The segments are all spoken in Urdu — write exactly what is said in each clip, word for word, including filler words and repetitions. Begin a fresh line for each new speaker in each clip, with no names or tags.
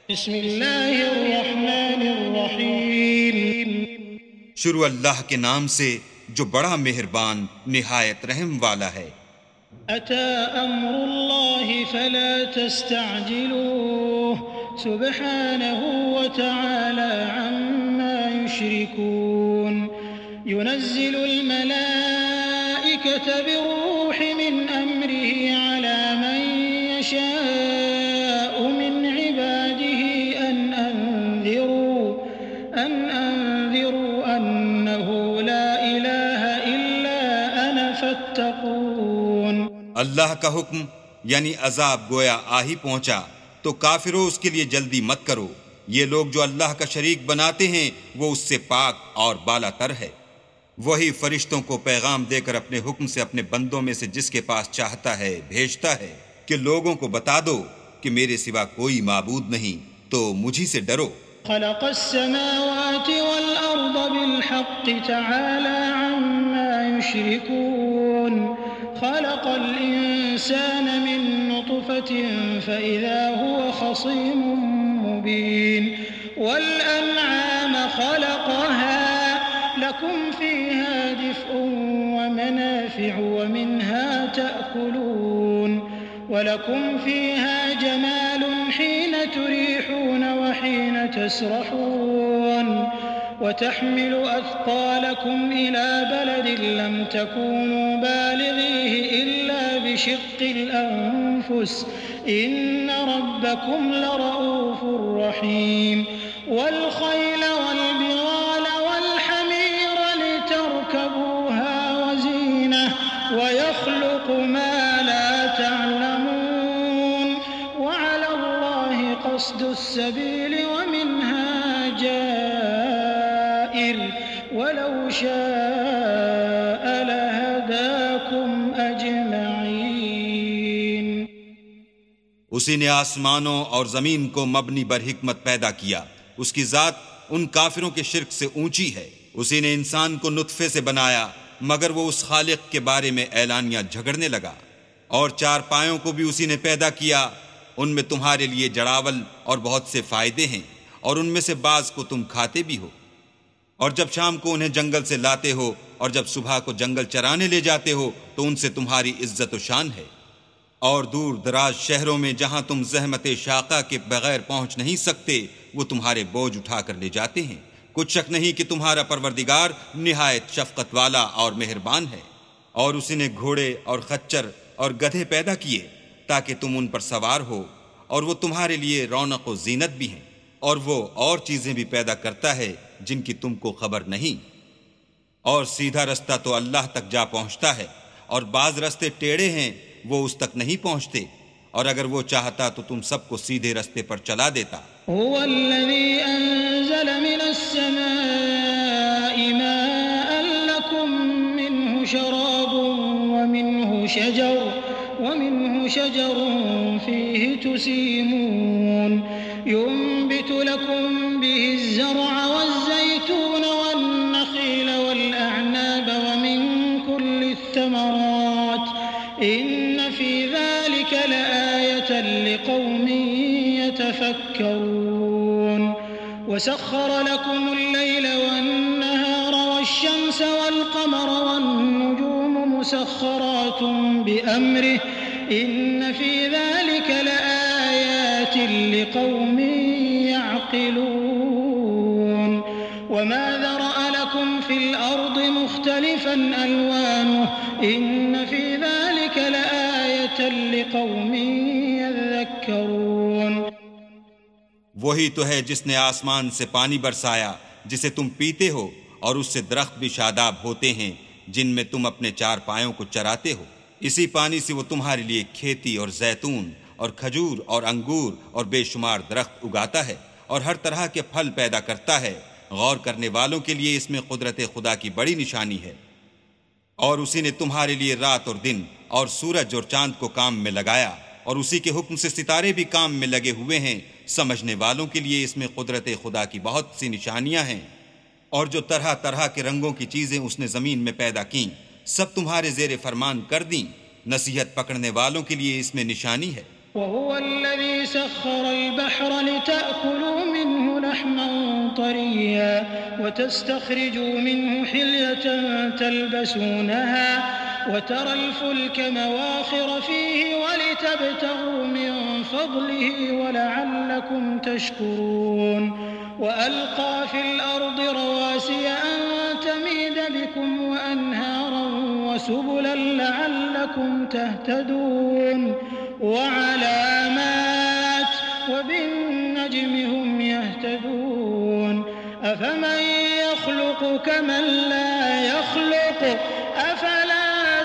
بسم اللہ الرحمن الرحیم
شروع اللہ کے نام سے جو بڑا مہربان نہایت رحم والا ہے۔
اتی امر اللہ فلا تستعجلوه سبحانه وتعالى عما يشركون ينزل الملائكة بالروح من امره على من يشاء من عباده ان انذروا ان انذروا انه لا اله الا انا فاتقون۔
اللہ کا حکم یعنی عذاب گویا آ ہی پہنچا تو کافروں اس کے لیے جلدی مت کرو، یہ لوگ جو اللہ کا شریک بناتے ہیں وہ اس سے پاک اور بالا تر ہے۔ وہی فرشتوں کو پیغام دے کر اپنے حکم سے اپنے بندوں میں سے جس کے پاس چاہتا ہے بھیجتا ہے کہ لوگوں کو بتا دو کہ میرے سوا کوئی معبود نہیں تو مجھی سے ڈرو۔
خلق السماوات والأرض بالحق تعالى عما يشركون خلق الإنسان من نطفة فإذا هو خصيم مبين والأنعام خلقها لكم فيها دفء ومنافع ومنها تأكلون ولكم فيها جمال حين تريحون وحين تسرحون وتحمل أثقالكم إلى بلد لم تكونوا بالغيه إلا بشق الأنفس إن ربكم لرؤوف رحيم والخيل والبغال والحمير لتركبوها وزينة ويخلق ما لا تعلمون وعلى الله قصد السبيل ومنها جائر ولو شاء لهداكم أجمعين۔
اسی نے آسمانوں اور زمین کو مبنی بر حکمت پیدا کیا، اس کی ذات ان کافروں کے شرک سے اونچی ہے۔ اسی نے انسان کو نطفے سے بنایا مگر وہ اس خالق کے بارے میں اعلانیہ جھگڑنے لگا، اور چار پایوں کو بھی اسی نے پیدا کیا، ان میں تمہارے لیے جڑاول اور بہت سے فائدے ہیں، اور ان میں سے بعض کو تم کھاتے بھی ہو، اور جب شام کو انہیں جنگل سے لاتے ہو اور جب صبح کو جنگل چرانے لے جاتے ہو تو ان سے تمہاری عزت و شان ہے، اور دور دراز شہروں میں جہاں تم زحمت شاقہ کے بغیر پہنچ نہیں سکتے وہ تمہارے بوجھ اٹھا کر لے جاتے ہیں۔ کچھ شک نہیں کہ تمہارا پروردگار نہایت شفقت والا اور مہربان ہے۔ اور اسی نے گھوڑے اور خچر اور گدھے پیدا کیے تاکہ تم ان پر سوار ہو، اور وہ تمہارے لیے رونق و زینت بھی ہیں، اور وہ اور چیزیں بھی پیدا کرتا ہے جن کی تم کو خبر نہیں۔ اور سیدھا رستہ تو اللہ تک جا پہنچتا ہے، اور بعض رستے ٹیڑھے ہیں وہ اس تک نہیں پہنچتے، اور اگر وہ چاہتا تو تم سب کو سیدھے رستے پر چلا دیتا۔
هو الذي أنزل من السماء ماء لكم منه شراب ومنه شجر ومنه شجر فيه تسيمون ينبت لكم به الزرع والزيتون والنخيل والأعناب ومن كل الثمرات إن في ذلك لآية لقوم يتفكرون وسخر لكم الليل والنهار والشمس والقمر والنجوم مسخرات بأمره إن في ذلك لآيات لقوم يعقلون وما ذرأ لكم في الأرض مختلفا ألوانه إن في ذلك لآية لقوم يذكرون۔
وہی تو ہے جس نے آسمان سے پانی برسایا جسے تم پیتے ہو، اور اس سے درخت بھی شاداب ہوتے ہیں جن میں تم اپنے چار پایوں کو چراتے ہو۔ اسی پانی سے وہ تمہارے لیے کھیتی اور زیتون اور کھجور اور انگور اور بے شمار درخت اگاتا ہے، اور ہر طرح کے پھل پیدا کرتا ہے۔ غور کرنے والوں کے لیے اس میں قدرت خدا کی بڑی نشانی ہے۔ اور اسی نے تمہارے لیے رات اور دن اور سورج اور چاند کو کام میں لگایا، اور اسی کے حکم سے ستارے بھی کام میں لگے ہوئے ہیں۔ سمجھنے والوں کے لیے اس میں قدرت خدا کی بہت سی نشانیاں ہیں۔ اور جو طرح طرح کے رنگوں کی چیزیں اس نے زمین میں پیدا کیں سب تمہارے زیر فرمان کر دیں۔ نصیحت پکڑنے والوں کے لیے اس میں نشانی ہے۔
وهو الذي سخر البحر لتأكلوا منه لحما طريا وتستخرجوا منه حلية تلبسونها وترى الفلك مواخر فيه ولتبتغوا من فضله ولعلكم تشكرون وألقى في الأرض رواسي أن تميد بكم وأنهارا وسبلا لعلكم تهتدون وعلامات وبالنجم هم يهتدون أفمن يخلق كمن لا يخلق أفلا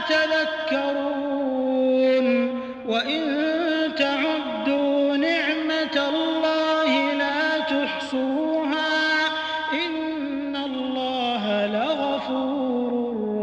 تذكرون وإن تعدوا نعمة الله لا تحصوها إن الله لغفور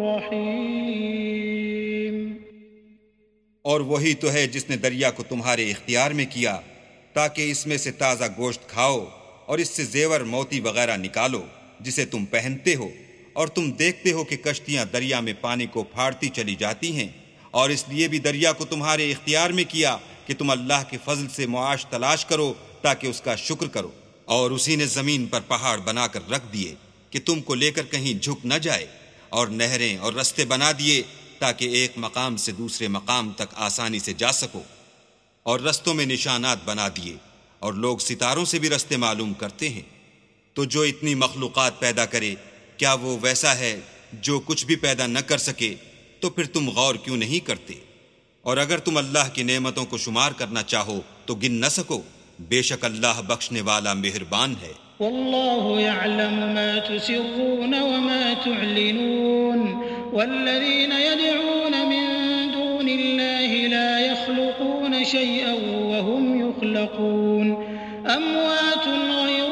رحيم.
اور وہی تو ہے جس نے دریا کو تمہارے اختیار میں کیا تاکہ اس میں سے تازہ گوشت کھاؤ اور اس سے زیور موتی وغیرہ نکالو جسے تم پہنتے ہو، اور تم دیکھتے ہو کہ کشتیاں دریا میں پانی کو پھاڑتی چلی جاتی ہیں، اور اس لیے بھی دریا کو تمہارے اختیار میں کیا کہ تم اللہ کے فضل سے معاش تلاش کرو تاکہ اس کا شکر کرو. اور اسی نے زمین پر پہاڑ بنا کر رکھ دیے کہ تم کو لے کر کہیں جھک نہ جائے، اور نہریں اور رستے بنا دیے تاکہ ایک مقام سے دوسرے مقام تک آسانی سے جا سکو، اور رستوں میں نشانات بنا دیے، اور لوگ ستاروں سے بھی رستے معلوم کرتے ہیں. تو جو اتنی مخلوقات پیدا کرے کیا وہ ویسا ہے جو کچھ بھی پیدا نہ کر سکے؟ تو پھر تم غور کیوں نہیں کرتے؟ اور اگر تم اللہ کی نعمتوں کو شمار کرنا چاہو تو گن نہ سکو، بے شک اللہ بخشنے والا مہربان ہے.
والله يعلم ما تسرون وما تعلنون والذين يدعون من دون الله لا يخلقون شيئا وهم يخلقون أموات غير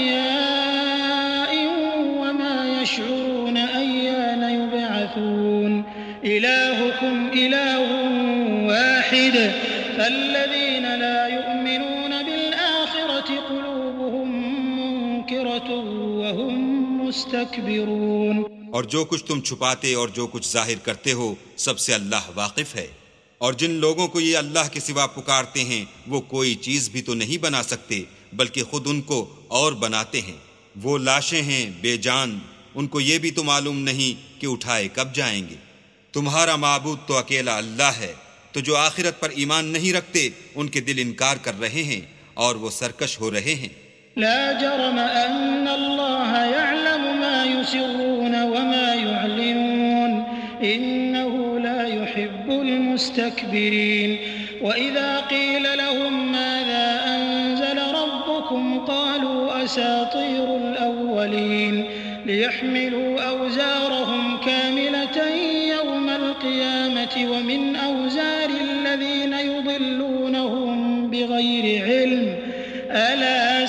أحياء وما يشعرون أيان يبعثون إلهكم إله واحد فالذين لا يؤمنون بالآخرة قلوبهم منكرة وهم مستكبرون.
اور جو کچھ تم چھپاتے اور جو کچھ ظاہر کرتے ہو سب سے اللہ واقف ہے. اور جن لوگوں کو یہ اللہ کے سوا پکارتے ہیں وہ کوئی چیز بھی تو نہیں بنا سکتے بلکہ خود ان کو اور بناتے ہیں. وہ لاشیں ہیں بے جان، ان کو یہ بھی تو معلوم نہیں کہ اٹھائے کب جائیں گے. تمہارا معبود تو اکیلا اللہ ہے. تو جو آخرت پر ایمان نہیں رکھتے ان کے دل انکار کر رہے ہیں اور وہ سرکش ہو رہے ہیں.
لا جرم أن الله يعلم ما يسرون وما يعلنون إنه لا يحب المستكبرين. وإذا قيل لهم ماذا أنزل ربكم قالوا أساطير الأولين ليحملوا أوزارهم كاملة يوم القيامة ومن أوزار الذين يضلونهم بغير علم ألا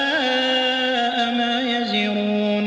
ساء ما يزرون.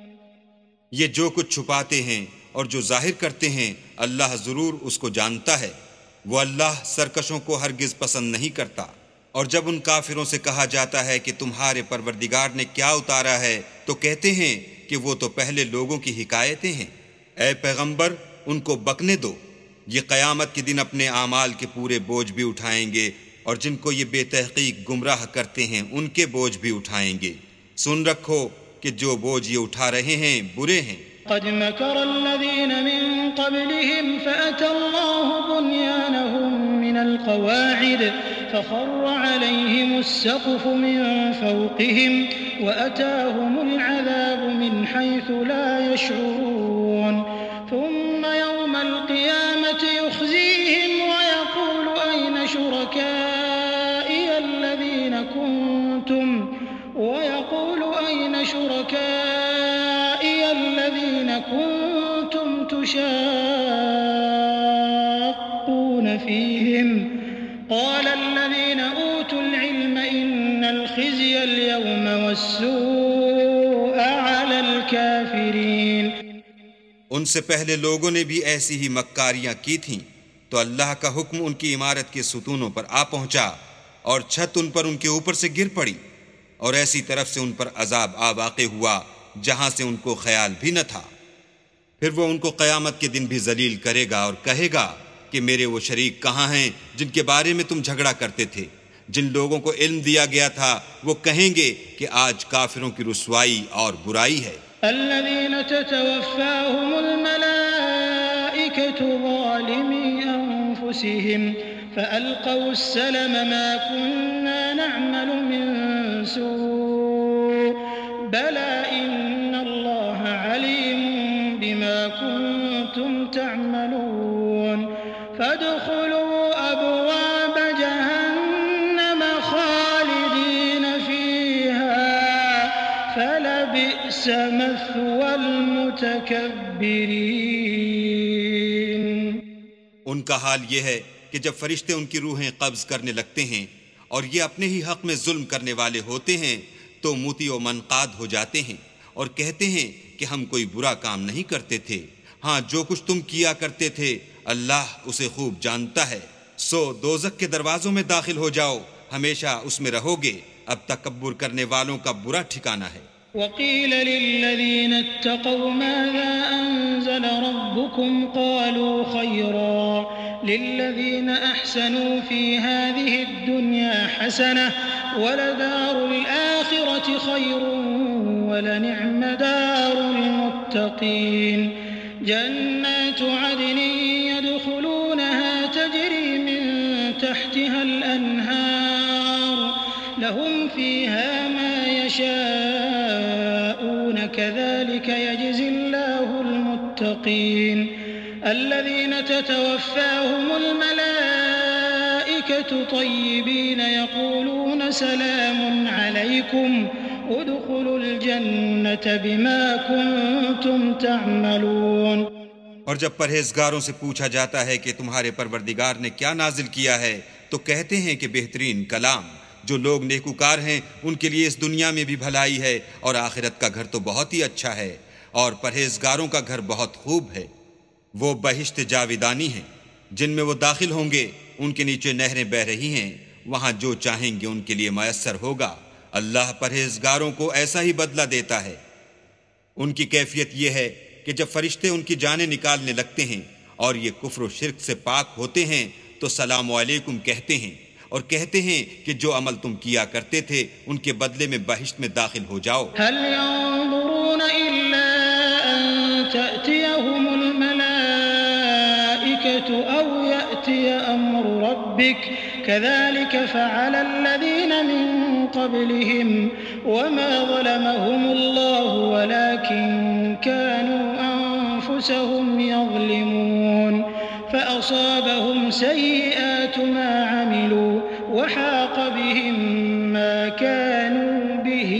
یہ جو کچھ چھپاتے ہیں اور جو ظاہر کرتے ہیں اللہ ضرور اس کو جانتا ہے. وہ اللہ سرکشوں کو ہرگز پسند نہیں کرتا. اور جب ان کافروں سے کہا جاتا ہے کہ تمہارے پروردگار نے کیا اتارا ہے تو کہتے ہیں کہ وہ تو پہلے لوگوں کی حکایتیں ہیں. اے پیغمبر ان کو بکنے دو، یہ قیامت کے دن اپنے اعمال کے پورے بوجھ بھی اٹھائیں گے، اور جن کو یہ بے تحقیق گمراہ کرتے ہیں ان کے بوجھ بھی اٹھائیں گے. سن رکھو کہ جو بوجھ یہ اٹھا رہے ہیں برے ہیں.
قد مكر الذين من قبلهم فأتى الله بنيانهم من القواعد فخر عليهم السقف من فوقهم وأتاهم العذاب من حيث لا يشعرون. ثم يوم القيامة يخزيهم ويقول أين شركائي الذين كنتم ويقول أين شركائي الذين كنتم تشاقون فيهم قال الذين أوتوا العلم إن الخزي اليوم والسوء على الكافرين.
ان سے پہلے لوگوں نے بھی ایسی ہی مکاریاں کی تھیں تو اللہ کا حکم ان کی عمارت کے ستونوں پر آ پہنچا اور چھت ان پر ان کے اوپر سے گر پڑی، اور ایسی طرف سے ان پر عذاب آ واقع ہوا جہاں سے ان کو خیال بھی نہ تھا. پھر وہ ان کو قیامت کے دن بھی ذلیل کرے گا اور کہے گا کہ میرے وہ شریک کہاں ہیں جن کے بارے میں تم جھگڑا کرتے تھے؟ جن لوگوں کو علم دیا گیا تھا وہ کہیں گے کہ آج کافروں کی رسوائی اور برائی ہے۔
الذين تتوفاهم الملائكة ظالمي أنفسهم فألقوا السلم ما كنا نعمل من سوء بلى إن الله عليم بما كنتم تعملون فادخلوا أبواب جهنم خالدين فيها فلبئس مثوى المتكبرين۔
ان کا حال یہ ہے کہ جب فرشتے ان کی روحیں قبض کرنے لگتے ہیں اور یہ اپنے ہی حق میں ظلم کرنے والے ہوتے ہیں تو موتی و منقاد ہو جاتے ہیں اور کہتے ہیں کہ ہم کوئی برا کام نہیں کرتے تھے، ہاں جو کچھ تم کیا کرتے تھے اللہ اسے خوب جانتا ہے، سو دوزخ کے دروازوں میں داخل ہو جاؤ، ہمیشہ اس میں رہو گے، اب تکبر کرنے والوں کا برا ٹھکانہ ہے۔
وقيل للذين اتقوا ماذا أنزل ربكم قالوا خيرا للذين أحسنوا في هذه الدنيا حسنة ولدار الآخرة خير ولنعم دار المتقين جنات عدن يدخلونها تجري من تحتها الأنهار لهم فيها ما يشاءون كذلك يجزي الله المتقين الذين تتوفاهم الملائكة طيبين يقولون سلام عليكم ادخلوا الجنة بما كنتم تعملون۔
اور جب پرہیزگاروں سے پوچھا جاتا ہے کہ تمہارے پروردگار نے کیا نازل کیا ہے تو کہتے ہیں کہ بہترین کلام، جو لوگ نیکوکار ہیں ان کے لیے اس دنیا میں بھی بھلائی ہے اور آخرت کا گھر تو بہت ہی اچھا ہے، اور پرہیزگاروں کا گھر بہت خوب ہے، وہ بہشت جاویدانی ہیں جن میں وہ داخل ہوں گے، ان کے نیچے نہریں بہہ رہی ہیں، وہاں جو چاہیں گے ان کے لیے میسر ہوگا، اللہ پرہیزگاروں کو ایسا ہی بدلہ دیتا ہے۔ ان کی کیفیت یہ ہے کہ جب فرشتے ان کی جانیں نکالنے لگتے ہیں اور یہ کفر و شرک سے پاک ہوتے ہیں تو سلام علیکم کہتے ہیں اور کہتے ہیں کہ جو عمل تم کیا کرتے تھے ان کے بدلے میں بہشت میں داخل ہو جاؤ۔
هل ينظرون إلا أن تأتيهم الملائكة أو يأتي أمر ربك كذلك فعل الذين من قبلهم وما ظلمهم الله ولكن كانوا أنفسهم يظلمون فأصابهم سيئات ما عملوا وحاق بهم ما كانوا به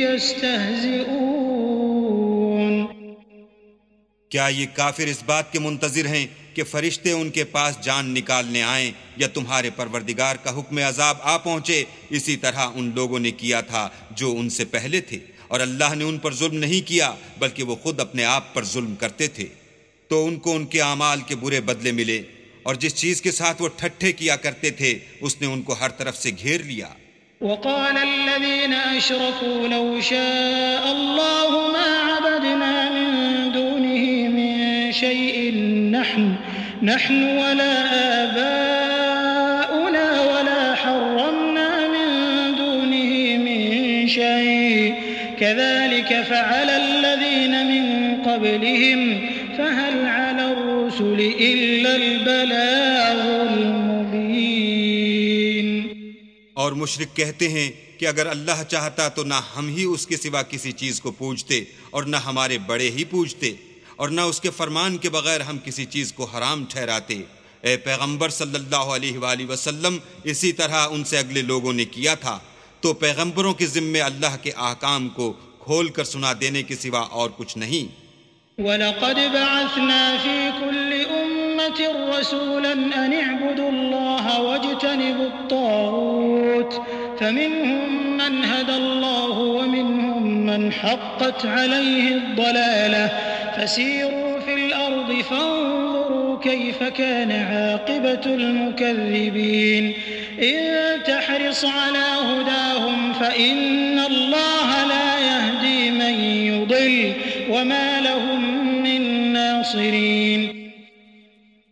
يستهزئون۔
کیا یہ کافر اس بات کے منتظر ہیں کہ فرشتے ان کے پاس جان نکالنے آئیں یا تمہارے پروردگار کا حکم عذاب آ پہنچے؟ اسی طرح ان لوگوں نے کیا تھا جو ان سے پہلے تھے، اور اللہ نے ان پر ظلم نہیں کیا بلکہ وہ خود اپنے آپ پر ظلم کرتے تھے، تو ان کو ان کے اعمال کے برے بدلے ملے، اور جس چیز کے ساتھ وہ ٹھٹھے کیا کرتے تھے اس نے ان کو ہر طرف سے گھیر لیا۔
وقال الذين أشركوا لو شاء الله ما عبدنا من دونه من شيء نحن نحن ولا آباؤنا ولا حرمنا من دونه من شيء كذلك فعل الذين من قبلهم فهل على الرسل إلا البلاغ المبين۔
اور مشرک کہتے ہیں کہ اگر اللہ چاہتا تو نہ ہم ہی اس کے سوا کسی چیز کو پوجتے اور نہ ہمارے بڑے ہی پوجتے، اور نہ اس کے فرمان کے بغیر ہم کسی چیز کو حرام ٹھہراتے۔ اے پیغمبر صلی اللہ علیہ وآلہ وسلم، اسی طرح ان سے اگلے لوگوں نے کیا تھا، تو پیغمبروں کے ذمے اللہ کے احکام کو کھول کر سنا دینے کے سوا اور کچھ نہیں۔
وَلَقَدْ بَعَثْنَا فِي كُلِّ أُمَّةٍ رَسُولًا أَنِ اعْبُدُوا اللَّهَ وَاجْتَنِبُوا الطَّاغُوتَ فَمِنْهُمْ مَنْ هَدَى اللَّهُ وَمِنْهُمْ مَنْ حَقَّتْ عَلَيْهِ الضَّلَالَةُ فَسِيرُوا فِي الْأَرْضِ فَانظُرُوا كَيْفَ كَانَ عَاقِبَةُ الْمُكَذِّبِينَ إِن تَحْرِصْ عَلَى هُدَاهُمْ فَإِنَّ اللَّهَ لَا يَهْدِي مَن يُضِلُّ وَمَا لَهُم مِّن نَّاصِرِينَ۔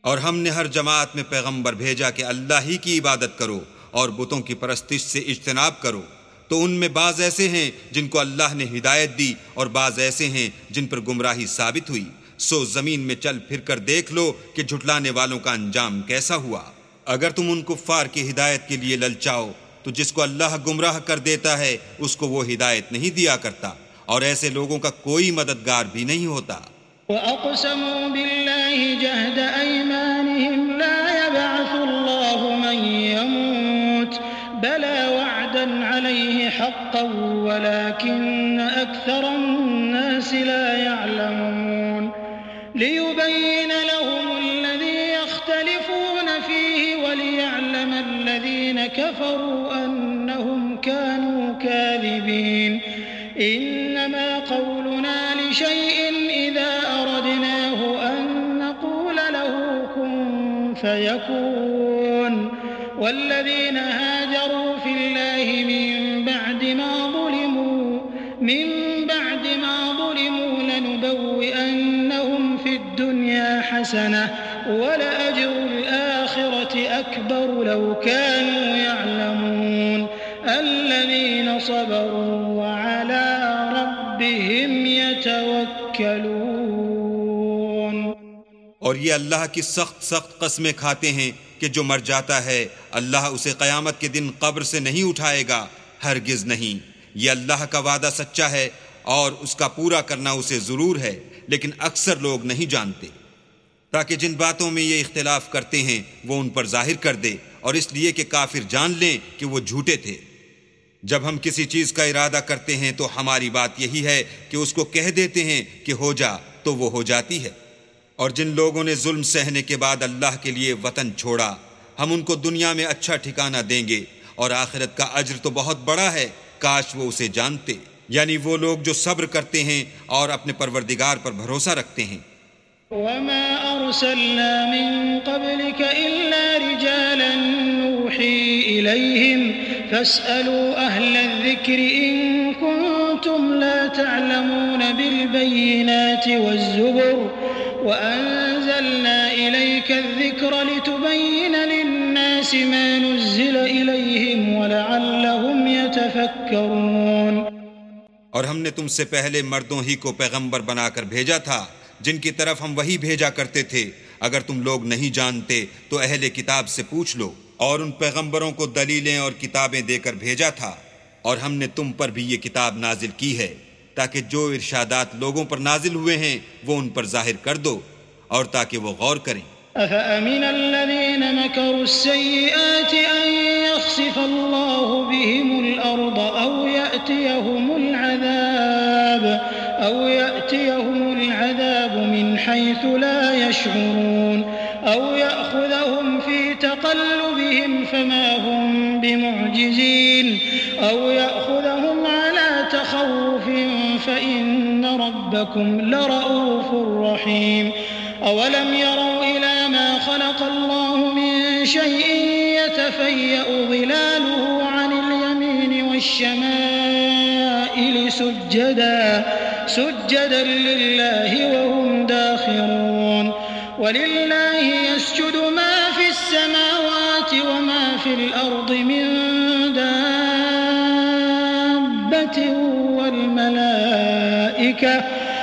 اور ہم نے ہر جماعت میں پیغمبر بھیجا کہ اللہ ہی کی عبادت کرو اور بتوں کی پرستش سے اجتناب کرو، تو ان میں بعض ایسے ہیں جن کو اللہ نے ہدایت دی اور بعض ایسے ہیں جن پر گمراہی ثابت ہوئی۔ سو زمین میں چل پھر کر دیکھ لو کہ جھٹلانے والوں کا انجام کیسا ہوا۔ اگر تم ان کفار کی ہدایت کے لیے للچاؤ تو جس کو اللہ گمراہ کر دیتا ہے اس کو وہ ہدایت نہیں دیا کرتا، اور ایسے لوگوں کا کوئی مددگار بھی نہیں ہوتا۔
وَأَقْسَمُوا بِاللَّهِ جَهْدَ أَيْمَانِهِمْ لَا يَبْعَثُ اللَّهُ مَن يَمُوتُ بَلَىٰ وَعْدًا عَلَيْهِ حَقًّا وَلَٰكِنَّ أَكْثَرَ النَّاسِ لَا يَعْلَمُونَ لِيُبَيِّنَ لَهُمُ الَّذِي يَخْتَلِفُونَ فِيهِ وَلِيَعْلَمَ الَّذِينَ كَفَرُوا أَنَّهُمْ كَانُوا كَاذِبِينَ إِنَّمَا قَوْلُنَا لِشَيْءٍ إِذَا أَرَدْنَاهُ أَن نَّقُولَ لَهُ كُن فَيَكُونُ وَالَّذِينَ هَاجَرُوا فِي اللَّهِ مِن بَعْدِ مَا ظُلِمُوا مِن بَعْدِ مَا ظُلِمُوا لَنُبَوِّئَنَّهُمْ فِي الدُّنْيَا حَسَنَةً وَلَأَجْرُ الْآخِرَةِ أَكْبَرُ لَوْ كَانُوا يَعْلَمُونَ الَّذِينَ صَبَرُوا وَعَلَىٰ رَبِّهِمْ يَتَوَكَّلُونَ۔
اور یہ اللہ کی سخت سخت قسمیں کھاتے ہیں کہ جو مر جاتا ہے اللہ اسے قیامت کے دن قبر سے نہیں اٹھائے گا، ہرگز نہیں۔ یہ اللہ کا وعدہ سچا ہے اور اس کا پورا کرنا اسے ضرور ہے، لیکن اکثر لوگ نہیں جانتے، تاکہ جن باتوں میں یہ اختلاف کرتے ہیں وہ ان پر ظاہر کر دے، اور اس لیے کہ کافر جان لیں کہ وہ جھوٹے تھے۔ جب ہم کسی چیز کا ارادہ کرتے ہیں تو ہماری بات یہی ہے کہ اس کو کہہ دیتے ہیں کہ ہو جا، تو وہ ہو جاتی ہے۔ اور جن لوگوں نے ظلم سہنے کے بعد اللہ کے لیے وطن چھوڑا، ہم ان کو دنیا میں اچھا ٹھکانہ دیں گے، اور آخرت کا اجر تو بہت بڑا ہے، کاش وہ اسے جانتے۔ یعنی وہ لوگ جو صبر کرتے ہیں اور اپنے پروردگار پر بھروسہ رکھتے ہیں۔
وَمَا أَرْسَلْنَا مِن قَبْلِكَ إِلَّا رِجَالًا نُوحِي إِلَيْهِمْ فَاسْأَلُوا أَهْلَ الذِّكْرِ إِن كُنتُمْ لَا تَعْلَمُونَ بِالْبَيِّنَاتِ وَالزُّبُرِ وَأَنزَلْنَا إِلَيْكَ الذِّكْرَ لِتُبَيِّنَ لِلنَّاسِ مَا نُزِّلَ إِلَيْهِمْ وَلَعَلَّهُمْ يَتَفَكَّرُونَ۔
اور ہم نے تم سے پہلے مردوں ہی کو پیغمبر بنا کر بھیجا تھا جن کی طرف ہم وہی بھیجا کرتے تھے۔ اگر تم لوگ نہیں جانتے تو اہل کتاب سے پوچھ لو، اور ان پیغمبروں کو دلیلیں اور کتابیں دے کر بھیجا تھا، اور ہم نے تم پر بھی یہ کتاب نازل کی ہے تاکہ جو ارشادات لوگوں پر نازل ہوئے ہیں وہ ان پر ظاہر کر دو، اور تاکہ وہ غور کریں۔
أَفَأَمِنَ الَّذِينَ مَكَرُوا السَّيِّئَاتِ أَن يَخْسِفَ اللَّهُ بِهِمُ الْأَرْضَ أَوْ يَأْتِيَهُمُ الْعَذَابُ أَوْ يَأْتِيَهُمُ الْعَذَابُ مِنْ حَيْثُ لَا يَشْعُرُونَ أَوْ يَأْخُذَهُمْ فِي تَقَلُّبِهِمْ فَمَا هُمْ بِمُعْجِزِينَ أَوْ يَأْخُذَهُمْ عَلَى تَخَوُّفٍ فَإِنَّ رَبَّكُمْ لَرَءُوفٌ رَحِيمٌ أَوَلَمْ يَرَوْا إِلَى مَا خَلَقَ اللَّهُ مِن شَيْءٍ يَتَفَيَّأُ ظِلَالُهُ عَنِ الْيَمِينِ وَالشَّمَائِلِ سُجَّدًا سُجَّدًا لِلَّهِ وَهُمْ دَاخِرُونَ وَلِلَّهِ يَسْجُدُ مَا فِي السَّمَاوَاتِ وَمَا فِي الْأَرْضِ مِن دَابَّةٍ وَالْمَلَائِكَةُ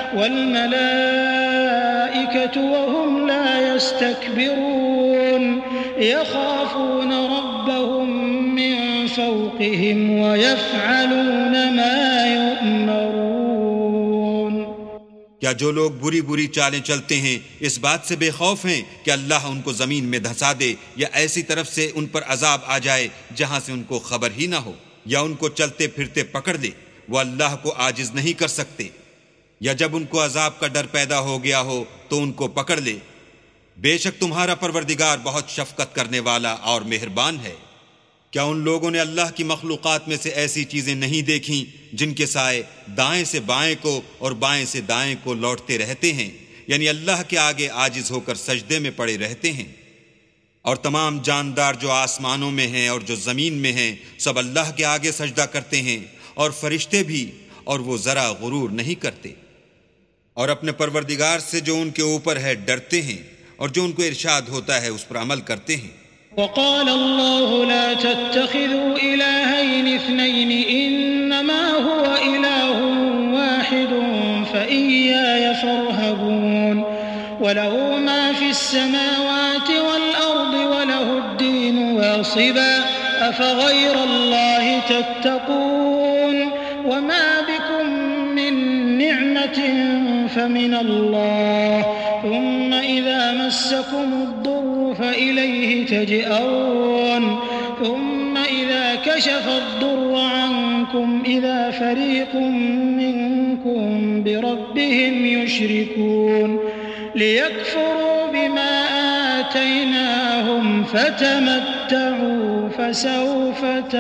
وَالْمَلَائِكَةُ وَهُمْ لَا يَسْتَكْبِرُونَ يَخَافُونَ رَبَّهُم مِّن فَوْقِهِمْ وَيَفْعَلُونَ مَا يُؤْمَرُونَ۔
کیا جو لوگ بری بری چالیں چلتے ہیں اس بات سے بے خوف ہیں کہ اللہ ان کو زمین میں دھسا دے، یا ایسی طرف سے ان پر عذاب آ جائے جہاں سے ان کو خبر ہی نہ ہو، یا ان کو چلتے پھرتے پکڑ لے؟ وہ اللہ کو عاجز نہیں کر سکتے۔ یا جب ان کو عذاب کا ڈر پیدا ہو گیا ہو تو ان کو پکڑ لے۔ بے شک تمہارا پروردگار بہت شفقت کرنے والا اور مہربان ہے۔ کیا ان لوگوں نے اللہ کی مخلوقات میں سے ایسی چیزیں نہیں دیکھیں جن کے سائے دائیں سے بائیں کو اور بائیں سے دائیں کو لوٹتے رہتے ہیں، یعنی اللہ کے آگے عاجز ہو کر سجدے میں پڑے رہتے ہیں؟ اور تمام جاندار جو آسمانوں میں ہیں اور جو زمین میں ہیں سب اللہ کے آگے سجدہ کرتے ہیں، اور فرشتے بھی، اور وہ ذرا غرور نہیں کرتے، اور اپنے پروردگار سے جو ان کے اوپر ہے ڈرتے ہیں، اور جو ان کو ارشاد ہوتا ہے اس پر عمل کرتے ہیں۔
وقال الله لا تتخذوا إلهين اثنين إنما هو إله واحد فإياي فارهبون وله ما في السماوات والأرض وله الدين واصبا أفغير الله تتقون وما بكم من نعمة فمن الله ثم إذا مسكم الضر فإليه تجئرون ثم إذا كشف الضر عنكم إذا فريق منكم بربهم يشركون ليكفروا بما آتيناهم فتمتعوا فسوف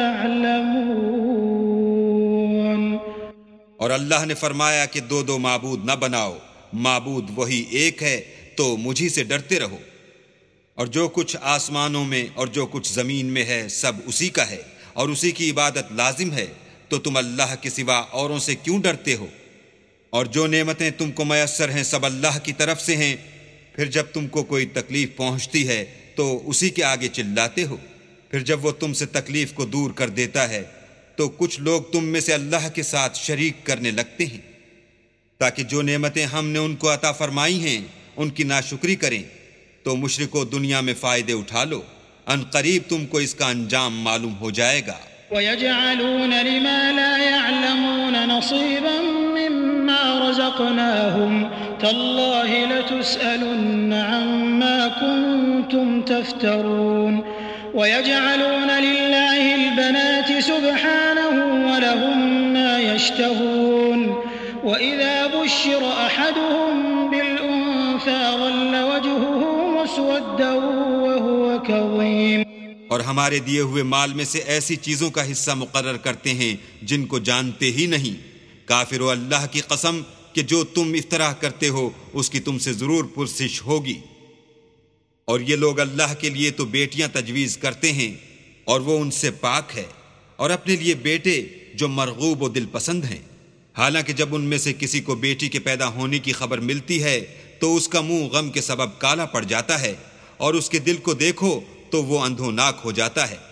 تعلمون۔
اور اللہ نے فرمایا کہ دو دو معبود نہ بناؤ، معبود وہی ایک ہے، تو مجھی سے ڈرتے رہو، اور جو کچھ آسمانوں میں اور جو کچھ زمین میں ہے سب اسی کا ہے، اور اسی کی عبادت لازم ہے، تو تم اللہ کے سوا اوروں سے کیوں ڈرتے ہو؟ اور جو نعمتیں تم کو میسر ہیں سب اللہ کی طرف سے ہیں، پھر جب تم کو کوئی تکلیف پہنچتی ہے تو اسی کے آگے چلاتے ہو، پھر جب وہ تم سے تکلیف کو دور کر دیتا ہے تو کچھ لوگ تم میں سے اللہ کے ساتھ شریک کرنے لگتے ہیں، تاکہ جو نعمتیں ہم نے ان کو عطا فرمائی ہیں ان کی ناشکری کریں، تو مشرکو دنیا میں فائدے اٹھا لو، ان قریب تم کو اس کا انجام معلوم ہو جائے گا۔
وَيَجْعَلُونَ لِمَا لَا يَعْلَمُونَ نَصِيبًا مِّمَّا رَزَقْنَاهُمْ تَاللَّهِ لَتُسْأَلُنَّ عَمَّا كُنتُمْ تَفْتَرُونَ وَيَجْعَلُونَ لِلَّهِ الْبَنَاتِ سُبْحَانَهُ وَلَهُم مَّا يَشْتَهُونَ وَإِذَا بُشِّرَ أَحَدُهُم بِالْأُنثَىٰ ظَلَّ وَجْهُهُ مُسْوَدًّا وَهُوَ كَظِيمٌ۔
اور ہمارے دیے ہوئے مال میں سے ایسی چیزوں کا حصہ مقرر کرتے ہیں جن کو جانتے ہی نہیں۔ کافرو، اللہ کی قسم کہ جو تم افتراء کرتے ہو اس کی تم سے ضرور پرسش ہوگی۔ اور یہ لوگ اللہ کے لیے تو بیٹیاں تجویز کرتے ہیں اور وہ ان سے پاک ہے، اور اپنے لیے بیٹے جو مرغوب و دل پسند ہیں، حالانکہ جب ان میں سے کسی کو بیٹی کے پیدا ہونے کی خبر ملتی ہے تو اس کا منہ غم کے سبب کالا پڑ جاتا ہے، اور اس کے دل کو دیکھو تو وہ اندھوناک ہو جاتا ہے۔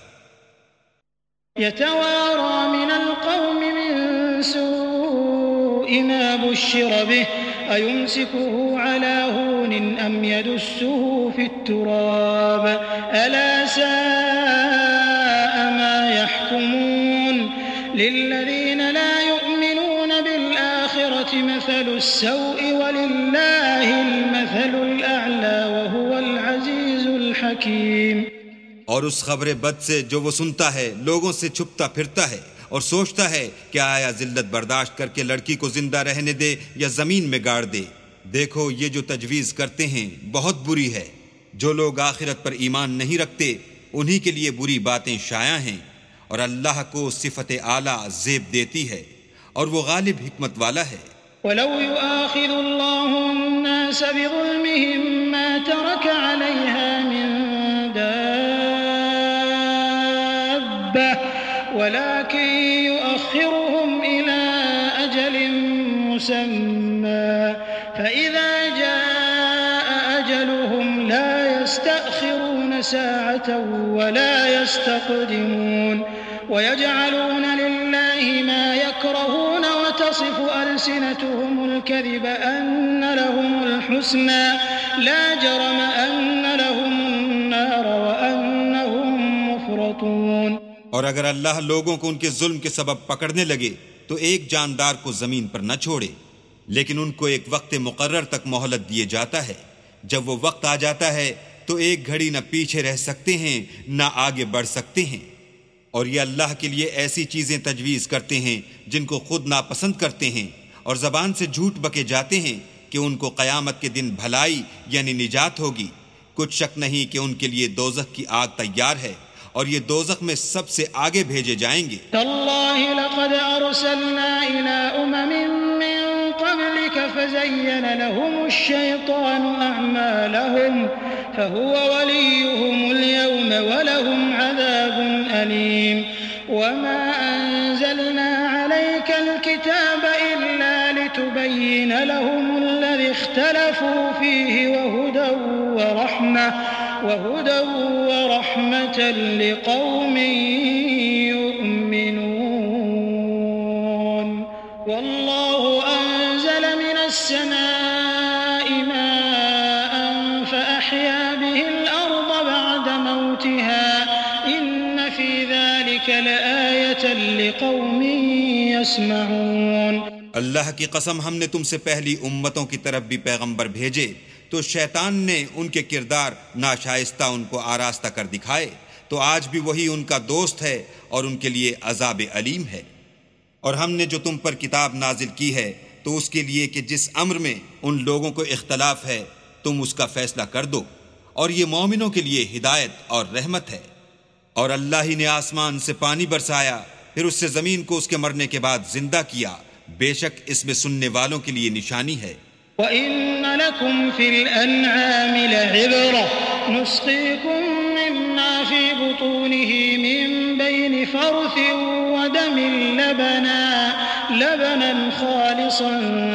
يتوارى من القوم من سوء ما بشر به أيمسكه على هون أم يدسه في التراب ألا ساء ما يحكمون للذين لا يؤمنون بالآخرة مثل السوء ولله المثل الأعلى وهو العزيز الحكيم۔
اور اس خبر بد سے جو وہ سنتا ہے لوگوں سے چھپتا پھرتا ہے اور سوچتا ہے کہ آیا ذلت برداشت کر کے لڑکی کو زندہ رہنے دے یا زمین میں گاڑ دے۔ دیکھو یہ جو تجویز کرتے ہیں بہت بری ہے۔ جو لوگ آخرت پر ایمان نہیں رکھتے انہی کے لیے بری باتیں شائع ہیں، اور اللہ کو صفت اعلیٰ زیب دیتی ہے، اور وہ غالب حکمت والا ہے۔
وَلَوْ يُؤَاخِذُ اللَّهُ النَّاسَ بِظُلْمِهِمْ مَا تَرَكَ عَلَيْهَا مِن دَابَّةٍ وَلَكِن يُؤَخِّرُهُمْ إِلَى أَجَلٍ مُّسَمًّى فَإِذَا جَاءَ أَجَلُهُمْ لَا يَسْتَأْخِرُونَ سَاعَةً وَلَا يَسْتَقْدِمُونَ وَيَجْعَلُونَ لِلَّهِ مَا يَكْرَهُونَ وَتَصِفُ أَلْسِنَتُهُمُ الْكَذِبَ أَنَّ لَهُمُ الْحُسْنَى لَا جَرَمَ أَنَّ لَهُمُ النَّارَ وَأَنَّهُمْ مُفْرَطُونَ۔
اور اگر اللہ لوگوں کو ان کے ظلم کے سبب پکڑنے لگے تو ایک جاندار کو زمین پر نہ چھوڑے، لیکن ان کو ایک وقت مقرر تک مہلت دیے جاتا ہے۔ جب وہ وقت آ جاتا ہے تو ایک گھڑی نہ پیچھے رہ سکتے ہیں نہ آگے بڑھ سکتے ہیں۔ اور یہ اللہ کے لیے ایسی چیزیں تجویز کرتے ہیں جن کو خود ناپسند کرتے ہیں، اور زبان سے جھوٹ بکے جاتے ہیں کہ ان کو قیامت کے دن بھلائی یعنی نجات ہوگی۔ کچھ شک نہیں کہ ان کے لیے دوزخ کی آگ تیار ہے، اور یہ دوزخ میں سب سے آگے بھیجے جائیں گے۔
تاللہ لقد ارسلنا الى امم من قبلك فزين لهم الشيطان اعمالهم فهو وليهم اليوم ولهم عذاب اليم وما انزلنا عليك الكتاب الا لتبين لهم الذي اختلفوا فيه وهدى ورحمة وهدى ورحمة لقوم يؤمنون والله أنزل من السماء ماء فأحيا به الأرض بعد موتها إن في ذلك لآية لقوم يسمعون۔
اللہ کی قسم، ہم نے تم سے پہلی امتوں کی طرف بھی پیغمبر بھیجے تو شیطان نے ان کے کردار ناشائستہ ان کو آراستہ کر دکھائے، تو آج بھی وہی ان کا دوست ہے اور ان کے لیے عذاب علیم ہے۔ اور ہم نے جو تم پر کتاب نازل کی ہے تو اس کے لیے کہ جس امر میں ان لوگوں کو اختلاف ہے تم اس کا فیصلہ کر دو، اور یہ مومنوں کے لیے ہدایت اور رحمت ہے۔ اور اللہ ہی نے آسمان سے پانی برسایا، پھر اس سے زمین کو اس کے مرنے کے بعد زندہ کیا، بے شک اس میں سننے والوں کے لیے نشانی ہے۔
وَإِنَّ لَكُمْ فِي الْأَنْعَامِ لَعِبْرَةً نُسْقِيكُم مِّمَّا فِي بُطُونِهِ مِن بَيْنِ فَرْثٍ وَدَمٍ لَبَنًا لَبَنًا خَالِصًا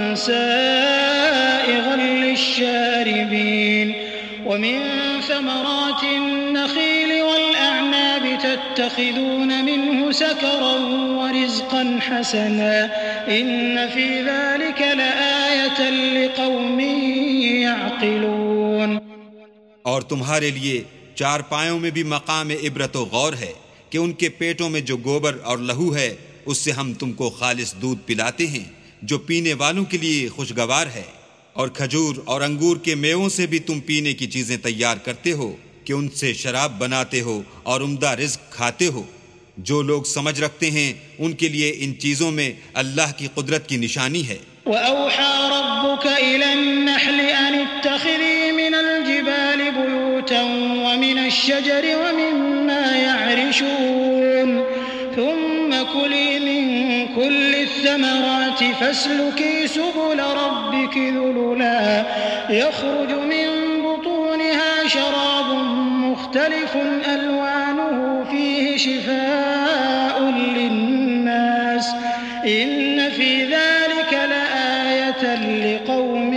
سَائِغًا لِّلشَّارِبِينَ وَمِن ثَمَرَاتِ النَّخِيلِ وَالْأَعْنَابِ تَتَّخِذُونَ مِنْهُ سَكَرًا وَرِزْقًا حَسَنًا إِنَّ فِي ذَلِكَ لَآيَةً لِقَوْمٍ يَعْقِلُونَ۔
اور تمہارے لیے چار پایوں میں بھی مقام عبرت و غور ہے کہ ان کے پیٹوں میں جو گوبر اور لہو ہے اس سے ہم تم کو خالص دودھ پلاتے ہیں جو پینے والوں کے لیے خوشگوار ہے، اور کھجور اور انگور کے میووں سے بھی تم پینے کی چیزیں تیار کرتے ہو کہ ان سے شراب بناتے ہو اور عمدہ رزق کھاتے ہو۔ جو لوگ سمجھ رکھتے ہیں ان کے لیے ان چیزوں میں اللہ کی قدرت کی نشانی ہے۔
وَأَوْحَى رَبُّكَ إِلَى النَّحْلِ أَنِ اتَّخِذِي مِنَ الْجِبَالِ بُيُوتًا وَمِنَ الشَّجَرِ وَمِمَّا يَعْرِشُونَ ثُمَّ كُلِي مِن كُلِّ الثَّمَرَاتِ فَاسْلُكِي سُبُلَ رَبِّكِ ذُلُلًا يَخْرُجُ مِن بُطُونِهَا شَرَابٌ مُخْتَلِفٌ أَلْوَانُهُ فِيهِ شِفَاءٌ لِّلنَّاسِ إِنَّ فِي ذَلِكَ لَآيَةً لِقَوْمٍ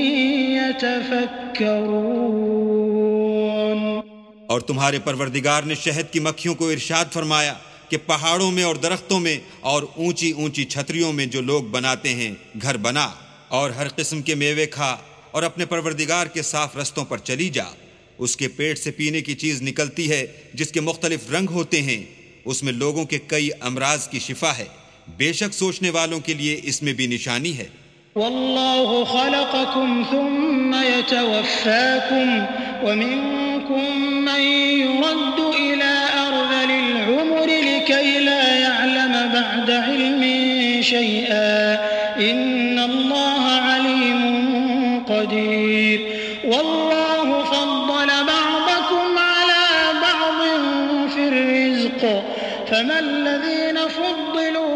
يَتَفَكَّرُونَ۔
اور تمہارے پروردگار نے شہد کی مکھیوں کو ارشاد فرمایا کہ پہاڑوں میں اور درختوں میں اور اونچی اونچی چھتریوں میں جو لوگ بناتے ہیں گھر بنا، اور ہر قسم کے میوے کھا اور اپنے پروردگار کے صاف رستوں پر چلی جا۔ اس کے پیٹ سے پینے کی چیز نکلتی ہے جس کے مختلف رنگ ہوتے ہیں، اس میں لوگوں کے کئی امراض کی شفا ہے، بے شک سوچنے والوں کے لیے اس میں بھی نشانی ہے۔
واللہ خلقکم ثم یتوفاکم ومنکم من یرد الى ارذل العمر لکی لا يعلم بعد علم شیئا ان اللہ علیم قدیر واللہ فضل بعضکم على بعض في الرزق فما الذین فضلوا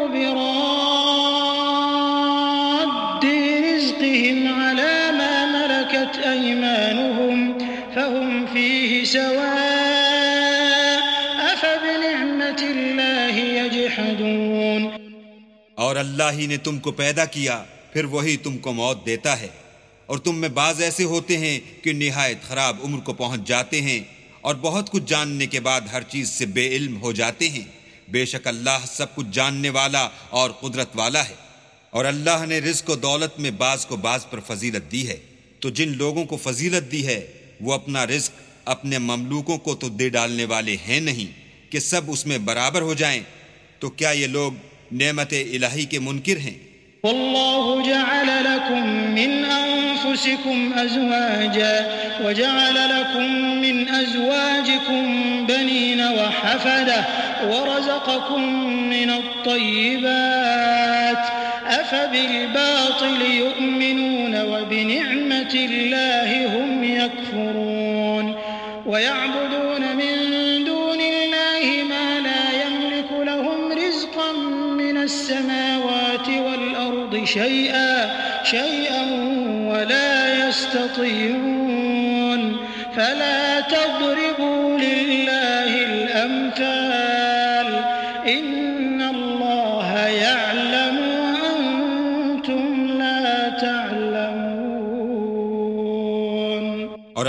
براد رزقهم على ما ملكت أيمانهم فهم فيه سواء أفبنعمة الله يجحدون۔
اور اللہ ہی نے تم کو پیدا کیا، پھر وہی تم کو موت دیتا ہے، اور تم میں بعض ایسے ہوتے ہیں کہ نہایت خراب عمر کو پہنچ جاتے ہیں اور بہت کچھ جاننے کے بعد ہر چیز سے بے علم ہو جاتے ہیں، بے شک اللہ سب کچھ جاننے والا اور قدرت والا ہے۔ اور اللہ نے رزق و دولت میں بعض کو بعض پر فضیلت دی ہے، تو جن لوگوں کو فضیلت دی ہے وہ اپنا رزق اپنے مملوکوں کو تو دے ڈالنے والے ہیں نہیں کہ سب اس میں برابر ہو جائیں، تو کیا یہ لوگ نعمت الہی کے منکر ہیں؟
والله جعل لكم من أنفسكم أزواجا وجعل لكم من أزواجكم بنين وحفدة ورزقكم من الطيبات أفبالباطل يؤمنون وبنعمة الله هم يكفرون ويعبدون من دون الله ما لا يملك لهم رزقا من السماوات والأرض شيئا شيئا ولا يستطيعون فلا تضربوا لله الأمثال إن الله يعلم وأنتم لا تعلمون۔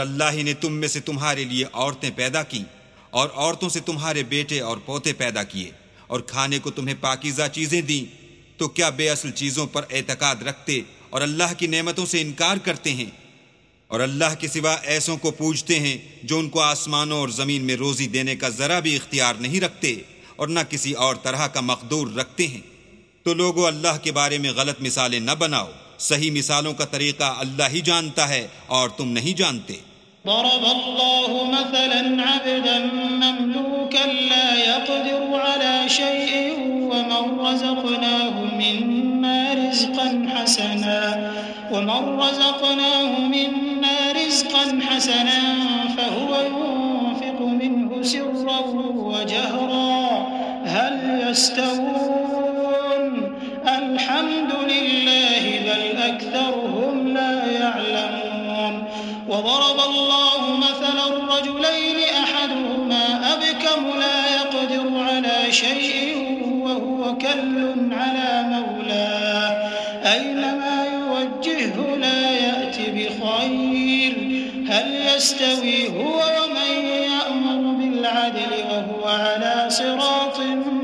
اللہ ہی نے تم میں سے تمہارے لیے عورتیں پیدا کی اور عورتوں سے تمہارے بیٹے اور پوتے پیدا کیے اور کھانے کو تمہیں پاکیزہ چیزیں دیں، تو کیا بے اصل چیزوں پر اعتقاد رکھتے اور اللہ کی نعمتوں سے انکار کرتے ہیں؟ اور اللہ کے سوا ایسوں کو پوجتے ہیں جو ان کو آسمانوں اور زمین میں روزی دینے کا ذرا بھی اختیار نہیں رکھتے اور نہ کسی اور طرح کا مقدور رکھتے ہیں۔ تو لوگو اللہ کے بارے میں غلط مثالیں نہ بناؤ، صحیح مثالوں کا طریقہ اللہ ہی جانتا ہے اور تم نہیں جانتے۔
ضرب الله مثلا عبدا مملوكا لا يقدر على شيء ومن رزقناه منا رزقا حسنا ومن رزقناه منا رزقا حسنا فهو ينفق منه سرا وجهرا هل يستوون الحمد لله بل أكثرهم لا يعلمون وضرب الله مثلا الرجلين أحدهما أبكم لا يقدر على شيء وهو كل على مولاه أينما يوجهه لا يأتي بخير هل يستوي هو ومن يأمر بالعدل وهو على صراط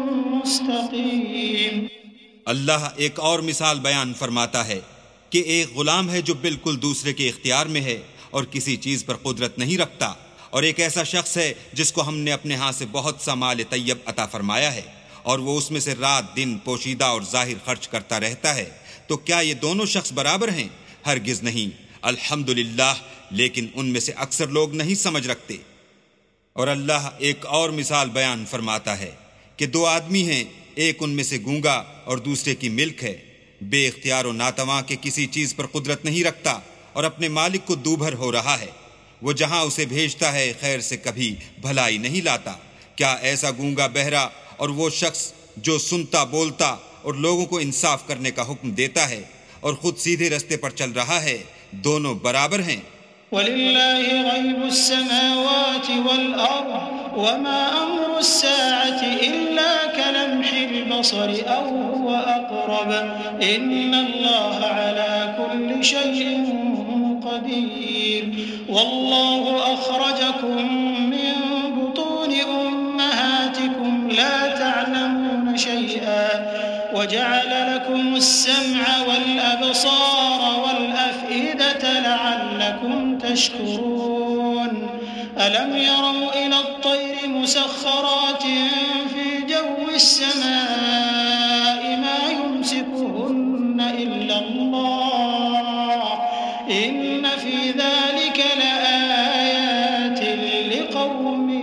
مستقيم۔
اللہ ایک اور مثال بیان فرماتا ہے کہ ایک غلام ہے جو بالکل دوسرے کے اختیار میں ہے اور کسی چیز پر قدرت نہیں رکھتا، اور ایک ایسا شخص ہے جس کو ہم نے اپنے ہاں سے بہت سا مال طیب عطا فرمایا ہے اور وہ اس میں سے رات دن پوشیدہ اور ظاہر خرچ کرتا رہتا ہے، تو کیا یہ دونوں شخص برابر ہیں؟ ہرگز نہیں، الحمدللہ، لیکن ان میں سے اکثر لوگ نہیں سمجھ رکھتے۔ اور اللہ ایک اور مثال بیان فرماتا ہے کہ دو آدمی ہیں، ایک ان میں سے گونگا اور دوسرے کی ملک ہے، بے اختیار و ناتواں کے کسی چیز پر قدرت نہیں رکھتا اور اپنے مالک کو دوبھر ہو رہا ہے، وہ جہاں اسے بھیجتا ہے خیر سے کبھی بھلائی نہیں لاتا۔ کیا ایسا گونگا بہرا اور وہ شخص جو سنتا بولتا اور لوگوں کو انصاف کرنے کا حکم دیتا ہے اور خود سیدھے رستے پر چل رہا ہے، دونوں برابر ہیں؟
وَلِلَّهِ غَيْبُ السَّمَاوَاتِ وَالْأَرْضِ وَمَا أَمْرُ السَّاعَةِ إِلَّا كَلَمْحِ الْبَصَرِ أَوْ هُوَ أَقْرَبُ إِنَّ اللَّهَ عَلَى كُلِّ شَيْءٍ قَدِيرٌ وَاللَّهُ أَخْرَجَكُم مِّن بُطُونِ أُمَّهَاتِكُمْ لَا تَعْلَمُونَ شَيْئًا وَجَعَلَ لَكُمُ السَّمْعَ وَالْأَبْصَارَ وَالْأَفْئِدَةَ لَعَلَّكُمْ تَشْكُرُونَ أَلَمْ يَرَوْا إِلَى الطَّيْرِ مُسَخَّرَاتٍ فِي جَوِّ السَّمَاءِ مَا يُمْسِكُهُنَّ إِلَّا اللَّهُ إِنَّ فِي ذَلِكَ لَآيَاتٍ لِقَوْمٍ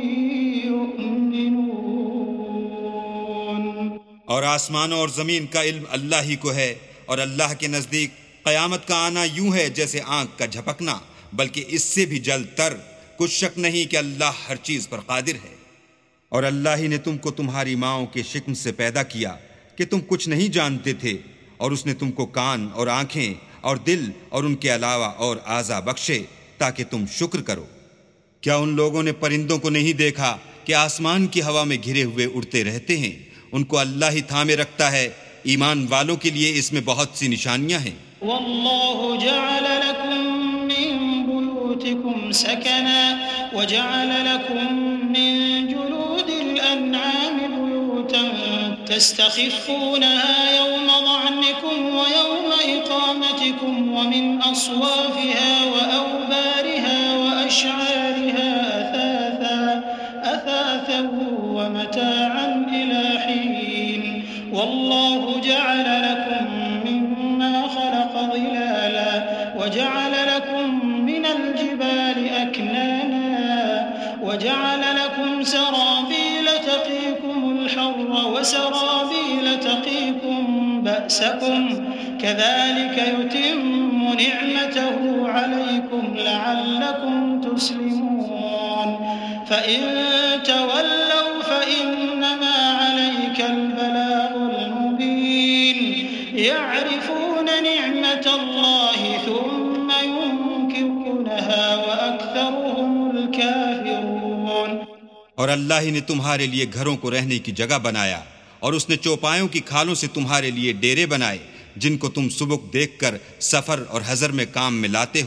يُؤْمِنُونَ۔
اور آسمانوں اور زمین کا علم اللہ ہی کو ہے، اور اللہ کے نزدیک قیامت کا آنا یوں ہے جیسے آنکھ کا جھپکنا، بلکہ اس سے بھی جلد تر۔ کچھ شک نہیں کہ اللہ ہر چیز پر قادر ہے۔ اور اللہ ہی نے تم کو تمہاری ماؤں کے شکم سے پیدا کیا کہ تم کچھ نہیں جانتے تھے، اور اس نے تم کو کان اور آنکھیں اور دل اور ان کے علاوہ اور اعضا بخشے تاکہ تم شکر کرو۔ کیا ان لوگوں نے پرندوں کو نہیں دیکھا کہ آسمان کی ہوا میں گھرے ہوئے اڑتے رہتے ہیں؟ ان کو اللہ ہی تھامے رکھتا ہے۔ ایمان والوں کے لیے اس میں بہت سی نشانیاں ہیں۔
والله جعل لكم من بيوتكم سكنا وجعل لكم من جلود الأنعام بيوتا تستخفونها يوم ظعنكم ويوم إقامتكم ومن أصوافها وأوبارها وأشعارها أثاثا أثاثا ومتاعا إلى حين والله جعل لكم مما خلق ظلالا وجعل لكم من الجبال أكنانا وجعل لكم سرابيل تقيكم الحر وسرابيل تقيكم بأسكم كذلك يتم نعمته عليكم لعلكم تسلمون فإن تولوا فإنما عليك البلاغ المبين يعرفون نعمة الله ثم ينكرونها وأكثرهم الكافرون۔
اور اللہ ہی نے تمہارے لیے گھروں کو رہنے کی جگہ بنایا، اور اس نے چوپایوں کی کھالوں سے تمہارے لیے ڈیرے بنائے جن کو تم سبک دیکھ کر سفر اور حضر میں کام میں لاتے ہو،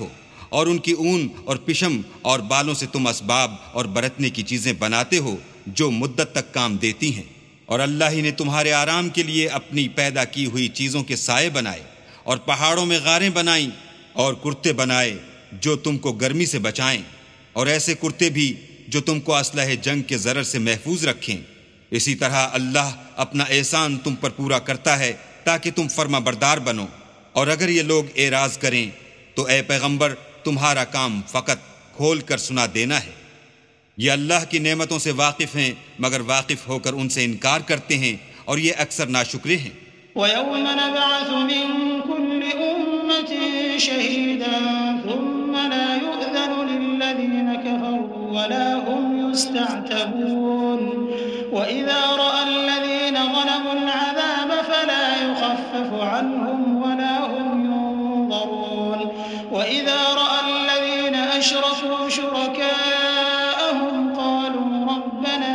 اور ان کی اون اور پشم اور بالوں سے تم اسباب اور برتنے کی چیزیں بناتے ہو جو مدت تک کام دیتی ہیں، اور اللہ ہی نے تمہارے آرام کے لیے اپنی پیدا کی ہوئی چیزوں کے سائے بنائے، اور پہاڑوں میں غاریں بنائیں اور کرتے بنائے جو تم کو گرمی سے بچائیں، اور ایسے کرتے بھی جو تم کو اسلحہ جنگ کے ضرر سے محفوظ رکھیں۔ اسی طرح اللہ اپنا احسان تم پر پورا کرتا ہے تاکہ تم فرما بردار بنو۔ اور اگر یہ لوگ اعراض کریں تو اے پیغمبر تمہارا کام فقط کھول کر سنا دینا ہے۔ یہ اللہ کی نعمتوں سے واقف ہیں مگر واقف ہو کر ان سے انکار کرتے ہیں اور یہ اکثر ناشکرے ہیں۔
وَيَوْمَ نَبْعَثُ مِن كُلِّ أُمَّةٍ شَهِيدًا ثُمَّ لَا يُؤْذَنُ لِلَّذِينَ كَفَرُوا وَلَا هُمْ يُسْتَعْتَبُونَ وَإِذَا رَأَى الَّذِينَ ظَلَمُوا الْعَذَابَ فَلَا يُخَفَّفُ عَنْهُمْ وَلَا هُمْ يُنظَرُونَ وَإِذَا رَأَى الَّذِينَ أَشْرَكُوا شُرَكَاءَهُمْ قَالُوا رَبَّنَا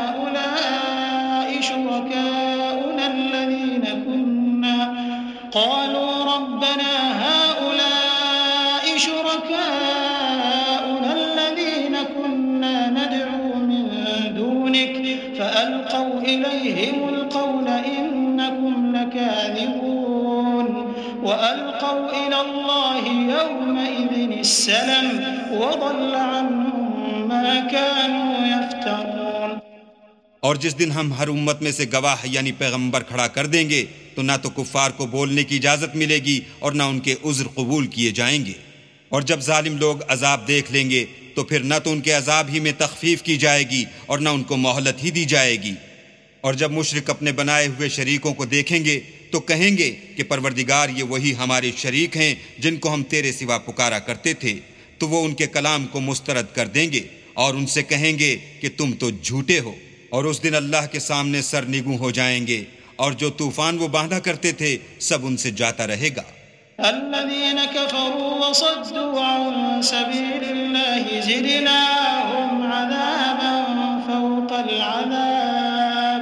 هَؤُلَاءِ شُرَكَاؤُنَا الَّذِينَ كُنَّا قَالُوا رَبَّنَا هَؤُلَاءِ شُرَكَاؤُنَا الَّذِينَ كُنَّا نَدْعُو مِن دُونِكَ فَأَلْقَوْا إِلَيْهِمُ الْقَوْلَ إِنَّكُمْ لَكَاذِبُونَ وَأَلْقَوْا إِلَى اللَّهِ يَوْمَئِذٍ السَّلَمَ وَضَلَّ عَنْهُمْ مَا كَانُوا يَفْتَرُونَ۔
اور جس دن ہم ہر امت میں سے گواہ یعنی پیغمبر کھڑا کر دیں گے تو نہ تو کفار کو بولنے کی اجازت ملے گی اور نہ ان کے عذر قبول کیے جائیں گے۔ اور جب ظالم لوگ عذاب دیکھ لیں گے تو پھر نہ تو ان کے عذاب ہی میں تخفیف کی جائے گی اور نہ ان کو مہلت ہی دی جائے گی۔ اور جب مشرک اپنے بنائے ہوئے شریکوں کو دیکھیں گے تو کہیں گے کہ پروردگار یہ وہی ہمارے شریک ہیں جن کو ہم تیرے سوا پکارا کرتے تھے، تو وہ ان کے کلام کو مسترد کر دیں گے اور ان سے کہیں گے کہ تم تو جھوٹے ہو۔ اور اس دن اللہ کے سامنے سر نگوں ہو جائیں گے اور جو طوفان وہ باندھا کرتے تھے سب ان سے جاتا رہے گا۔
الذين كفروا وصدوا عن سبيل الله زدناهم عذابا فوق العذاب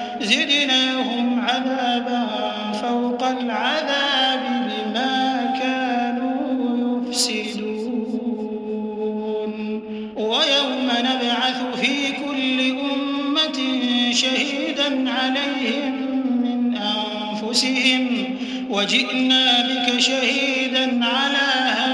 زدناهم عذابا فوق العذاب بما كانوا يفسدون ويوم نبعث في كل أمة شهيدا عليهم من أنفسهم وجئنا بك شهيدا على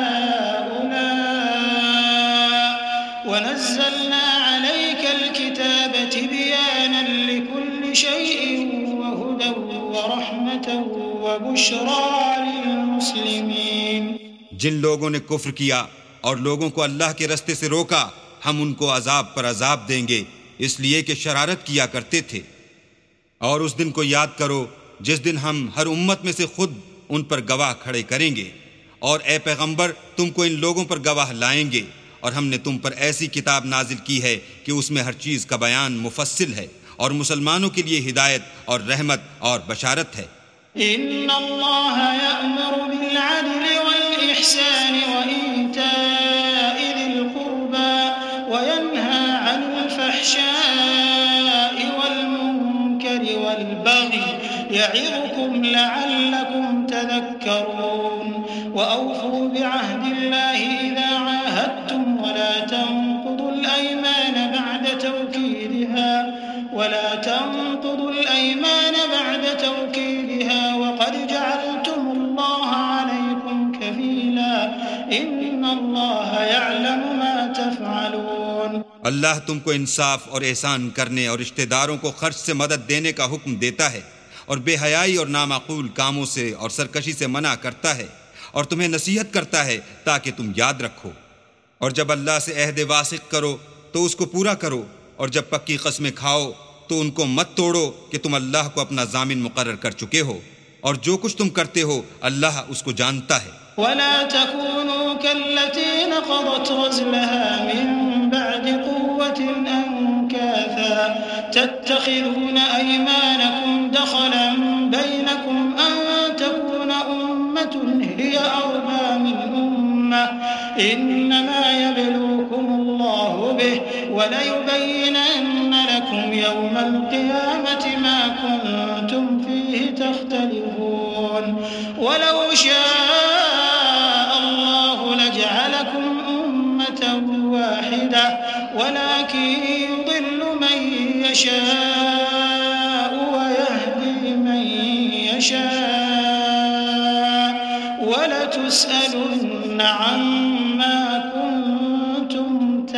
هؤلاء ونزلنا عليك الكتاب تبيانا لكل شيء وهدى ورحمة وبشرى للمسلمين۔
جن لوگوں نے کفر کیا اور لوگوں کو اللہ کے رستے سے روکا ہم ان کو عذاب پر عذاب دیں گے اس لیے کہ شرارت کیا کرتے تھے۔ اور اس دن کو یاد کرو جس دن ہم ہر امت میں سے خود ان پر گواہ کھڑے کریں گے، اور اے پیغمبر تم کو ان لوگوں پر گواہ لائیں گے، اور ہم نے تم پر ایسی کتاب نازل کی ہے کہ اس میں ہر چیز کا بیان مفصل ہے اور مسلمانوں کے لیے ہدایت اور رحمت اور بشارت ہے۔
ان اللہ یأمر بالعدل والإحسان وإیتاء ذی القربى وینہی عن الفحشاء والمنکر والبغی يعظكم لعلكم تذكرون وأوفوا بعهد الله إذا عاهدتم ولا تنقضوا الأيمان بعد توكيدها ولا تنقضوا الأيمان بعد توكيدها وقد جعلتم الله عليكم كفيلا إن الله يعلم ما تفعلون۔
اللہ تم کو انصاف اور احسان کرنے اور رشتہ داروں کو خرچ سے مدد دینے کا حکم دیتا ہے اور بے حیائی اور نامعقول کاموں سے اور سرکشی سے منع کرتا ہے اور تمہیں نصیحت کرتا ہے تاکہ تم یاد رکھو۔ اور جب اللہ سے عہد واثق کرو تو اس کو پورا کرو، اور جب پکی قسمیں کھاؤ تو ان کو مت توڑو کہ تم اللہ کو اپنا ضامن مقرر کر چکے ہو، اور جو کچھ تم کرتے ہو اللہ اس کو جانتا ہے۔
ولا تكونوا كالتي نقضت غزلها من بعد قوة أنكاثا تتخذون أيمانكم دخلا بينكم أن تكون أمة هي أربى من أمة إنما يبلوكم الله به وليبينن لكم يوم القيامة ما كنتم فيه تختلفون ولو شاء الله لجعلكم ولكن يضل من يشاء ويهدي من يشاء ولتسألن عما كنتم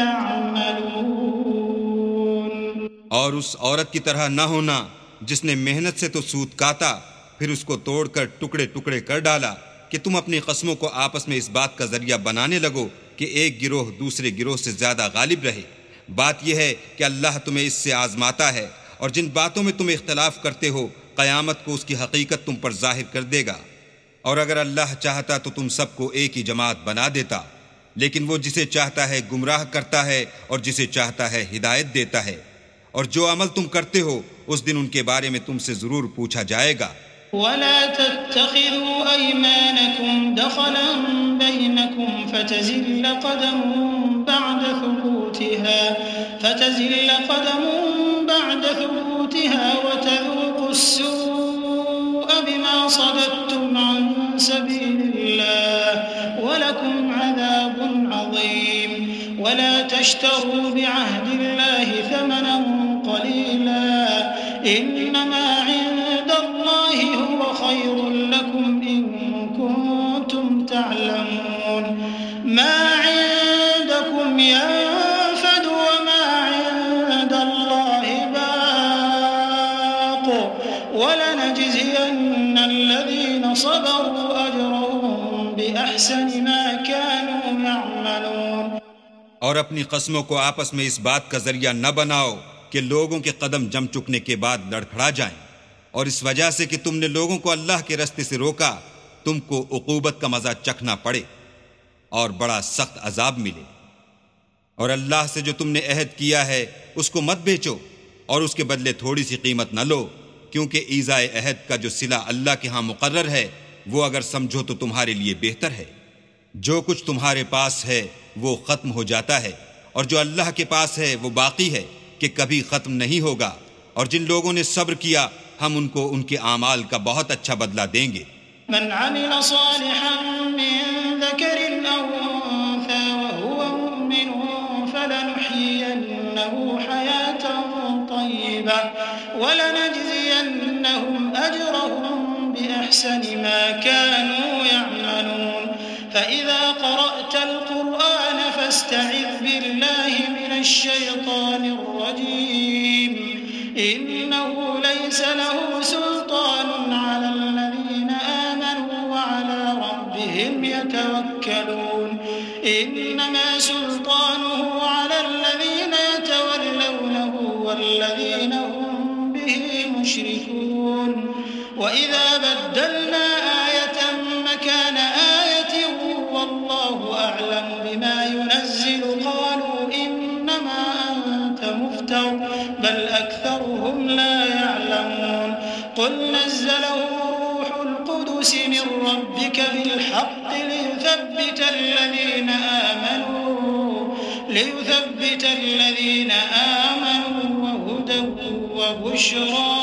تعملون۔
اور اس عورت کی طرح نہ ہونا جس نے محنت سے تو سود کاتا پھر اس کو توڑ کر ٹکڑے ٹکڑے کر ڈالا کہ تم اپنی قسموں کو آپس میں اس بات کا ذریعہ بنانے لگو کہ ایک گروہ دوسرے گروہ سے زیادہ غالب رہے۔ بات یہ ہے کہ اللہ تمہیں اس سے آزماتا ہے، اور جن باتوں میں تم اختلاف کرتے ہو قیامت کو اس کی حقیقت تم پر ظاہر کر دے گا۔ اور اگر اللہ چاہتا تو تم سب کو ایک ہی جماعت بنا دیتا، لیکن وہ جسے چاہتا ہے گمراہ کرتا ہے اور جسے چاہتا ہے ہدایت دیتا ہے۔ اور جو عمل تم کرتے ہو اس دن ان کے بارے میں تم سے ضرور پوچھا جائے گا۔
ولا تتخذوا أيمانكم دخلا بينكم فتزل قدم بعد ثبوتها فتزل قدم بعد ثبوتها وتذوقوا السوء بما صددتم عن سبيل الله ولكم عذاب عظيم۔ ولا تشتروا بعهد الله ثمنا قليلا إنما عند الله هو خير لكم إن كنتم تعلمون۔ ما عندكم ينفد وما عند الله باق ولنجزين الذين صبروا أجرهم بأحسن ما كانوا يعملون۔
اور اپنی قسموں کو آپس میں اس بات کا ذریعہ نہ بناؤ کہ لوگوں کے قدم جم چکنے کے بعد لڑکھڑا جائیں، اور اس وجہ سے کہ تم نے لوگوں کو اللہ کے راستے سے روکا تم کو عقوبت کا مزہ چکھنا پڑے اور بڑا سخت عذاب ملے۔ اور اللہ سے جو تم نے عہد کیا ہے اس کو مت بیچو اور اس کے بدلے تھوڑی سی قیمت نہ لو، کیونکہ ایذائے عہد کا جو صلہ اللہ کے ہاں مقرر ہے وہ اگر سمجھو تو تمہارے لیے بہتر ہے۔ جو کچھ تمہارے پاس ہے وہ ختم ہو جاتا ہے، اور جو اللہ کے پاس ہے وہ باقی ہے کہ کبھی ختم نہیں ہوگا۔ اور جن لوگوں نے صبر کیا ہم ان کو ان کے اعمال کا بہت اچھا بدلہ دیں گے۔
من عمل صالحا من ذكر أو أنثى وهو مؤمن فلنحيينه حياة طيبة ولنجزينهم أجرهم بأحسن ما كانوا يعملون۔ فإذا قرأت القرآن فاستعذ بالله من الشيطان الرجيم إنه ليس له سلطان على الذين آمنوا وعلى ربهم يتوكلون إنما سلطانه على الذين يتولونه والذين هم به مشركون۔ وإذا بدلنا آية مكان آية والله أعلم بما ينزل قالوا إنما أنت مفتر بل أكثرهم لا يعلمون۔ قل نزله روح القدس من ربك بالحق ليثبت الذين آمنوا ليثبت الذين آمنوا وهدى وبشرى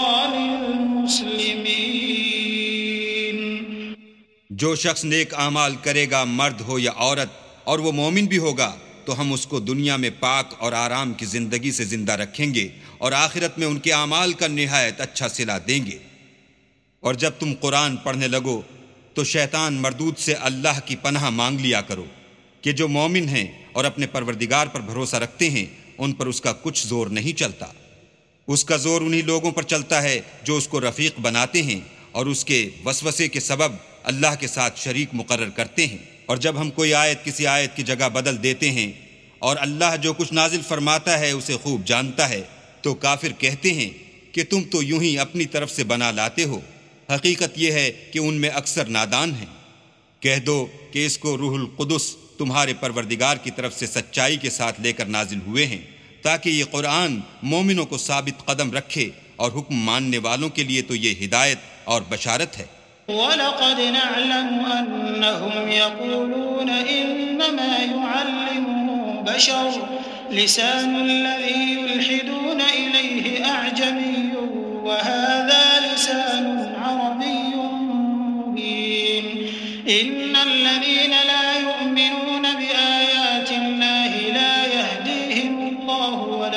للمسلمين۔
جو شخص نیک اعمال کرے گا مرد ہو یا عورت اور وہ مومن بھی ہوگا تو ہم اس کو دنیا میں پاک اور آرام کی زندگی سے زندہ رکھیں گے اور آخرت میں ان کے اعمال کا نہایت اچھا صلہ دیں گے۔ اور جب تم قرآن پڑھنے لگو تو شیطان مردود سے اللہ کی پناہ مانگ لیا کرو کہ جو مومن ہیں اور اپنے پروردگار پر بھروسہ رکھتے ہیں ان پر اس کا کچھ زور نہیں چلتا۔ اس کا زور انہی لوگوں پر چلتا ہے جو اس کو رفیق بناتے ہیں اور اس کے وسوسے کے سبب اللہ کے ساتھ شریک مقرر کرتے ہیں۔ اور جب ہم کوئی آیت کسی آیت کی جگہ بدل دیتے ہیں اور اللہ جو کچھ نازل فرماتا ہے اسے خوب جانتا ہے تو کافر کہتے ہیں کہ تم تو یوں ہی اپنی طرف سے بنا لاتے ہو، حقیقت یہ ہے کہ ان میں اکثر نادان ہیں۔ کہہ دو کہ اس کو روح القدس تمہارے پروردگار کی طرف سے سچائی کے ساتھ لے کر نازل ہوئے ہیں تاکہ یہ قرآن مومنوں کو ثابت قدم رکھے، اور حکم ماننے والوں کے لیے تو یہ ہدایت اور بشارت ہے۔
وَلَقَدْ نَعْلَمُ أَنَّهُمْ يَقُولُونَ إِنَّمَا يُعَلِّمُهُ بَشَرٌ لِسَانُ الَّذِي يُلْحِدُونَ إِلَيْهِ أَعْجَمِيٌّ وَهَذَا لِسَانٌ عَرَبِيٌّ مُبِينٌ إِنَّ الَّذِينَ لَا يُؤْمِنُونَ بِآيَاتِ اللَّهِ لَا يَهْدِيهِمُ اللَّهُ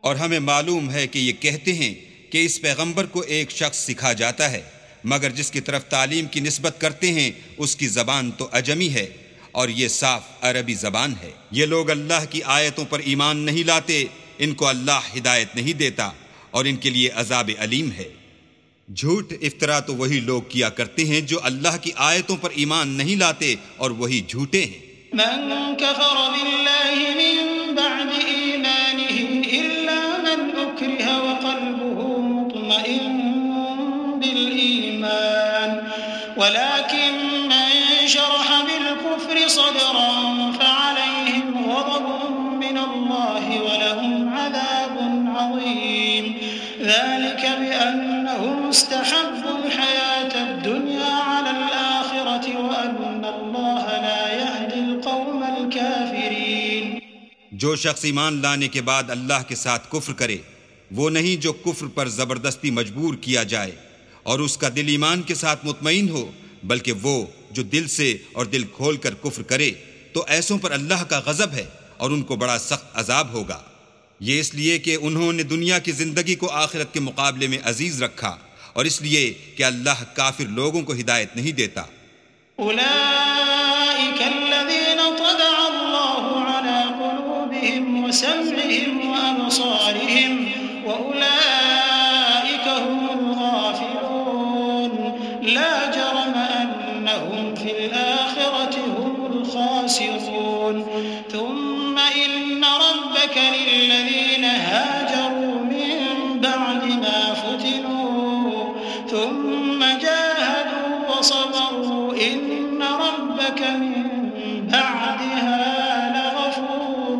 اور ہمیں معلوم ہے کہ یہ کہتے ہیں کہ اس پیغمبر کو ایک شخص سکھا جاتا ہے، مگر جس کی طرف تعلیم کی نسبت کرتے ہیں اس کی زبان تو عجمی ہے اور یہ صاف عربی زبان ہے۔ یہ لوگ اللہ کی آیتوں پر ایمان نہیں لاتے، ان کو اللہ ہدایت نہیں دیتا اور ان کے لیے عذاب علیم ہے۔ جھوٹ افطرا تو وہی لوگ کیا کرتے ہیں جو اللہ کی آیتوں پر ایمان نہیں لاتے اور وہی جھوٹے ہیں۔
من كفر بالله من بعد إيمانه إلا من أكره وقلبه مطمئن بالإيمان ولكن من شرح بالكفر صدرا فعليهم غضب من الله ولهم عذاب عظيم ذلك بأنهم استحبوا الحياة الدنيا على الآخرة وأن الله لا يهدي القوم الكافرين۔
جو شخص ایمان لانے کے بعد اللہ کے ساتھ کفر کرے وہ نہیں جو کفر پر زبردستی مجبور کیا جائے اور اس کا دل ایمان کے ساتھ مطمئن ہو، بلکہ وہ جو دل سے اور دل کھول کر کفر کرے تو ایسوں پر اللہ کا غضب ہے اور ان کو بڑا سخت عذاب ہوگا۔ یہ اس لیے کہ انہوں نے دنیا کی زندگی کو آخرت کے مقابلے میں عزیز رکھا اور اس لیے کہ اللہ کافر لوگوں کو ہدایت نہیں دیتا۔
أولئك الذين طبع الله على قلوبهم وسمعهم وأبصارهم وأولئك هم الغافلون لا جرم أنهم في الآخرة هم الخاسرون ثم إن ربك للذين هاجروا من بعد ما فتنوا ثم جاهدوا وصبروا إن ربك من بعدها لغفور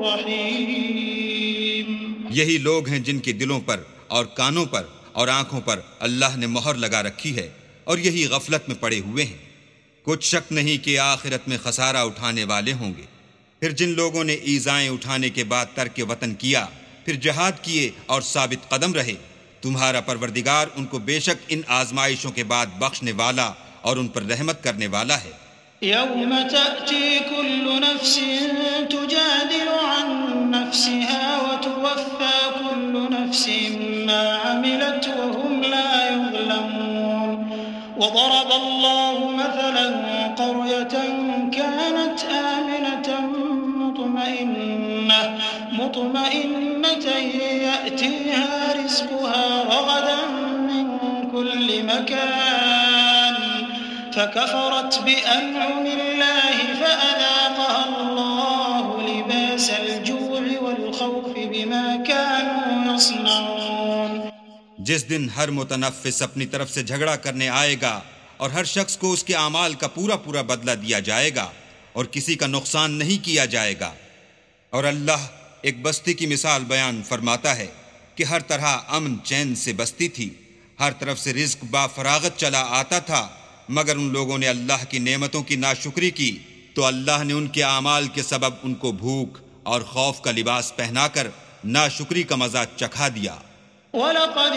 رحيم۔
یہی لوگ ہیں جن کے دلوں پر اور کانوں پر اور آنکھوں پر اللہ نے مہر لگا رکھی ہے اور یہی غفلت میں پڑے ہوئے ہیں۔ کچھ شک نہیں کہ آخرت میں خسارہ اٹھانے والے ہوں گے۔ پھر جن لوگوں نے ایذائیں اٹھانے کے بعد ترک وطن کیا، پھر جہاد کیے اور ثابت قدم رہے، تمہارا پروردگار ان کو بے شک ان آزمائشوں کے بعد بخشنے والا اور ان پر رحمت کرنے والا ہے۔
يوم تأتي كل نفس تجادل عن نفسها وتوفى كل نفس ما عملت وهم لا يظلمون وضرب الله مثلا قرية كانت آمنة مطمئنة مطمئنة يأتيها رزقها رغدا من كل مكان فكفرت بأنعم الله فأذاقها الله لباس الجوع والخوف بما كانوا يصنعون۔
جس دن ہر متنفس اپنی طرف سے جھگڑا کرنے آئے گا اور ہر شخص کو اس کے اعمال کا پورا پورا بدلہ دیا جائے گا اور کسی کا نقصان نہیں کیا جائے گا۔ اور اللہ ایک بستی کی مثال بیان فرماتا ہے کہ ہر طرح امن چین سے بستی تھی، ہر طرف سے رزق با فراغت چلا آتا تھا، مگر ان لوگوں نے اللہ کی نعمتوں کی ناشکری کی تو اللہ نے ان کے اعمال کے سبب ان کو بھوک اور خوف کا لباس پہنا کر ناشکری کا مزہ چکھا دیا۔
وَلَقَدْ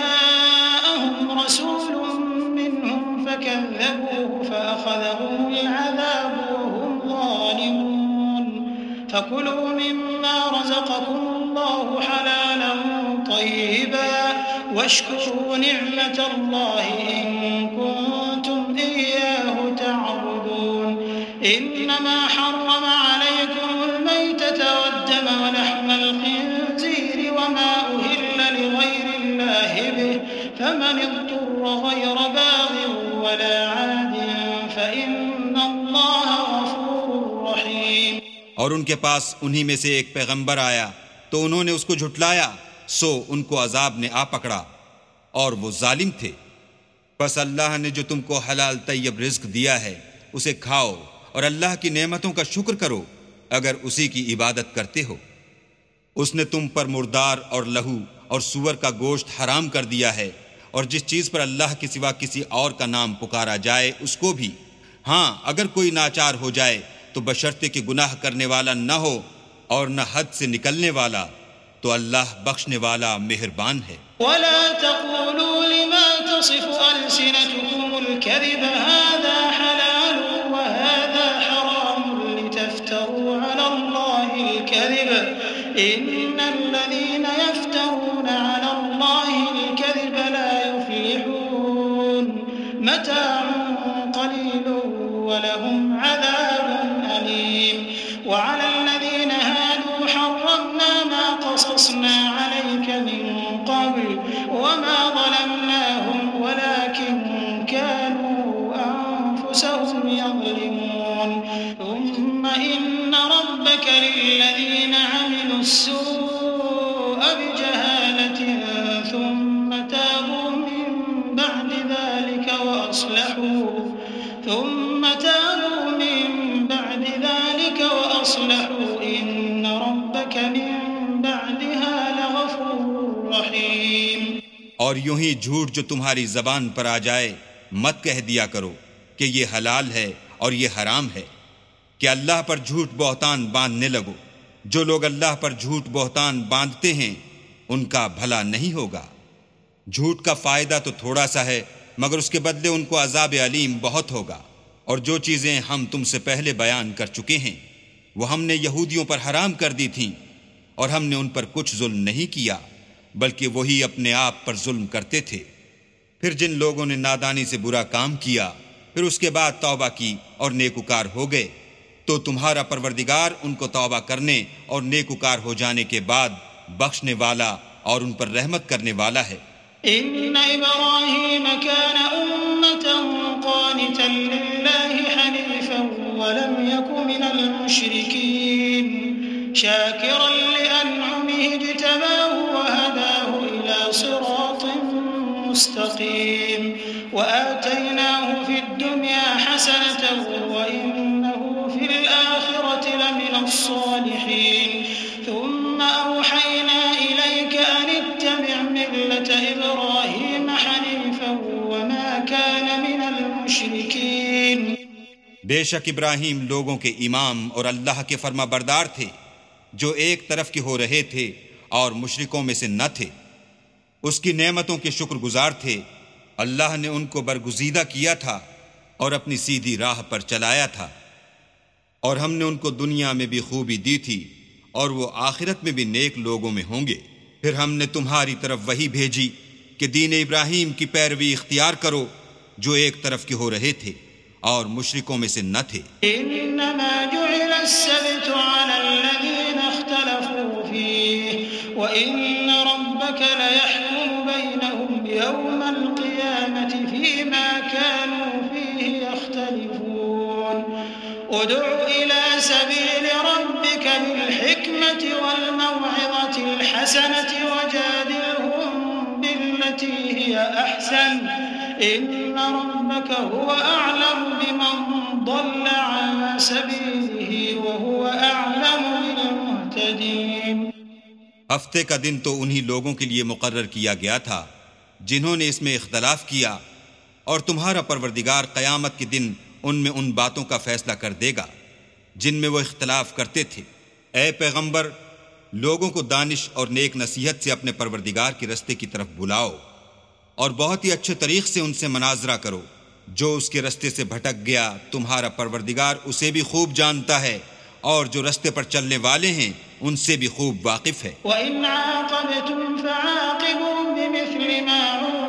جَاءَهُمْ رَسُولٌ مِّنْهُمْ فَكَذَّبُوهُ فَأَخَذَهُمُ الْعَذَابُ وَهُمْ ظَالِمُونَ فَكُلُوا مِمَّا رَزَقَكُمُ اللَّهُ حَلَالًا طَيِّبًا وَاشْكُرُوا نِعْمَةَ اللَّهِ إِن كُنتُمْ إِيَّاهُ تَعْبُدُونَ إِنَّمَا حَرَّمَ عَلَيْكُمُ الْمَيْتَةَ وَالدَّمَ وَلَحْمَ الْخِنزِيرِ وَمَا أُهِلَّ لِغَيْرِ اللَّهِ بِهِ فَمَنِ اضْطُرَّ غَيْرَ بَاغٍ وَلَا عَادٍ فَإِنَّ اللَّهَ غَفُورٌ رَّحِيمٌ۔
اور ان کے پاس انہی میں سے ایک پیغمبر آیا تو انہوں نے اس کو جھٹلایا، سو ان کو عذاب نے آ پکڑا اور وہ ظالم تھے۔ بس اللہ نے جو تم کو حلال طیب رزق دیا ہے اسے کھاؤ اور اللہ کی نعمتوں کا شکر کرو اگر اسی کی عبادت کرتے ہو۔ اس نے تم پر مردار اور لہو اور سور کا گوشت حرام کر دیا ہے، اور جس چیز پر اللہ کے سوا کسی اور کا نام پکارا جائے اس کو بھی، ہاں اگر کوئی ناچار ہو جائے تو بشرطے کہ گناہ کرنے والا نہ ہو اور نہ حد سے نکلنے والا، تو اللہ بخشنے والا مہربان ہے۔
وَلَا تَقُولُوا لِمَا تَصِفُ أَلْسِنَتُكُمُ الْكَذِبَ هَذَا حَلَالٌ وَهَذَا حَرَامٌ لِتَفْتَرُوا عَلَى اللَّهِ الْكَذِبَ إن الذين يفترون على الله الكذب لا يفلحون متاع قليل ولهم عذاب أليم وعلى الذين هادوا حرمنا ما قصصنا عليك من قبل وما ظلمناهم ولكن كانوا أنفسهم يظلمون ثم إن ربك للذين عملوا السوء بجهالة ثم تابوا من بعد ذلك وأصلحوا ثم تابوا من بعد ذلك وأصلحوا إن ربك من بعدها لغفور رحيم۔
اور یوں ہی جھوٹ جو تمہاری زبان پر آ جائے مت کہہ دیا کرو کہ یہ حلال ہے اور یہ حرام ہے، کہ اللہ پر جھوٹ بہتان باندھنے لگو۔ جو لوگ اللہ پر جھوٹ بہتان باندھتے ہیں ان کا بھلا نہیں ہوگا۔ جھوٹ کا فائدہ تو تھوڑا سا ہے مگر اس کے بدلے ان کو عذاب علیم بہت ہوگا۔ اور جو چیزیں ہم تم سے پہلے بیان کر چکے ہیں وہ ہم نے یہودیوں پر حرام کر دی تھیں، اور ہم نے ان پر کچھ ظلم نہیں کیا بلکہ وہی اپنے آپ پر ظلم کرتے تھے۔ پھر جن لوگوں نے نادانی سے برا کام کیا پھر اس کے بعد توبہ کی اور نیکوکار ہو گئے تو تمہارا پروردگار ان کو توبہ کرنے اور نیکوکار ہو جانے کے بعد بخشنے والا اور ان پر رحمت کرنے والا ہے۔
إن إبراهيم كان أمة قانتا لله حنيفا ولم يك من المشركين شاكرا لأنعمه اجتباه وهداه إلى صراط مستقيم وآتيناه في الدنيا حسنة وإنه في الآخرة لمن الصالحين ثم أوحينا إليك أن اتبع ملة إبراهيم حنيفا وما كان من المشركين۔
بے شک ابراہیم لوگوں کے امام اور اللہ کے فرما بردار تھے جو ایک طرف کے ہو رہے تھے اور مشرکوں میں سے نہ تھے، اس کی نعمتوں کے شکر گزار تھے۔ اللہ نے ان کو برگزیدہ کیا تھا اور اپنی سیدھی راہ پر چلایا تھا، اور ہم نے ان کو دنیا میں بھی خوبی دی تھی اور وہ آخرت میں بھی نیک لوگوں میں ہوں گے۔ پھر ہم نے تمہاری طرف وحی بھیجی کہ دین ابراہیم کی پیروی اختیار کرو جو ایک طرف کے ہو رہے تھے اور مشرکوں میں سے نہ تھے۔
انما جعل السبت على الذين اختلفوا فيه وان ربك ليحكم بينهم يوم القيامة فيما كانوا فيه يختلفون ادع الى سبيل ربك بالحكمة والموعظة الحسنة وجادلهم بالتي هي احسن ان ربك هو اعلم بمن ضل عن سبيله وهو اعلم بالمهتدين۔
ہفتے کا دن تو انہی لوگوں کے لیے مقرر کیا گیا تھا جنہوں نے اس میں اختلاف کیا، اور تمہارا پروردگار قیامت کے دن ان میں ان باتوں کا فیصلہ کر دے گا جن میں وہ اختلاف کرتے تھے۔ اے پیغمبر، لوگوں کو دانش اور نیک نصیحت سے اپنے پروردگار کے رستے کی طرف بلاؤ اور بہت ہی اچھے طریق سے ان سے مناظرہ کرو۔ جو اس کے رستے سے بھٹک گیا تمہارا پروردگار اسے بھی خوب جانتا ہے، اور جو رستے پر چلنے والے ہیں ان سے بھی خوب واقف ہے۔
وَإِنْ عَاقَبْتُمْ فَعَاقِبُوا بِمِثْلِ مَا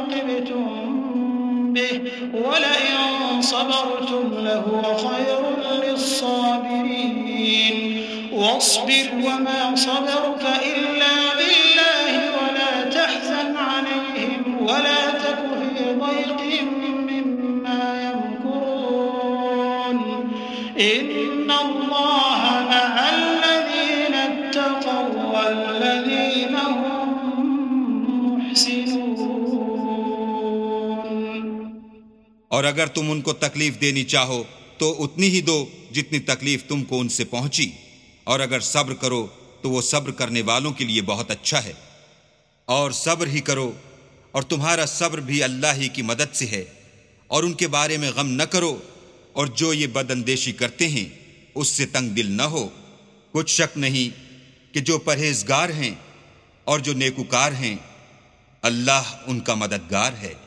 عُوقِبْتُمْ بِهِ وَلَئِنْ صَبَرْتُمْ لَهُوَ خَيْرٌ لِلصَّابِرِينَ وَاصْبِرْ وَمَا صَبَرُكَ إِلَّا بِاللَّهِ وَلَا تَحْزَنْ عَلَيْهِمْ وَلَا تَكُ فِي ضَيْقٍ مِّمَّا يَمْكُرُونَ إِنَّ اللَّهَ مَعَ الَّذِينَ اتَّقَوْا وَالَّذِينَ هُم مُّحْسِنُونَ۔
اور اگر تم ان کو تکلیف دینی چاہو تو اتنی ہی دو جتنی تکلیف تم کو ان سے پہنچی، اور اگر صبر کرو تو وہ صبر کرنے والوں کے لیے بہت اچھا ہے۔ اور صبر ہی کرو، اور تمہارا صبر بھی اللہ ہی کی مدد سے ہے، اور ان کے بارے میں غم نہ کرو، اور جو یہ بد اندیشی کرتے ہیں اس سے تنگ دل نہ ہو۔ کچھ شک نہیں کہ جو پرہیزگار ہیں اور جو نیکوکار ہیں اللہ ان کا مددگار ہے۔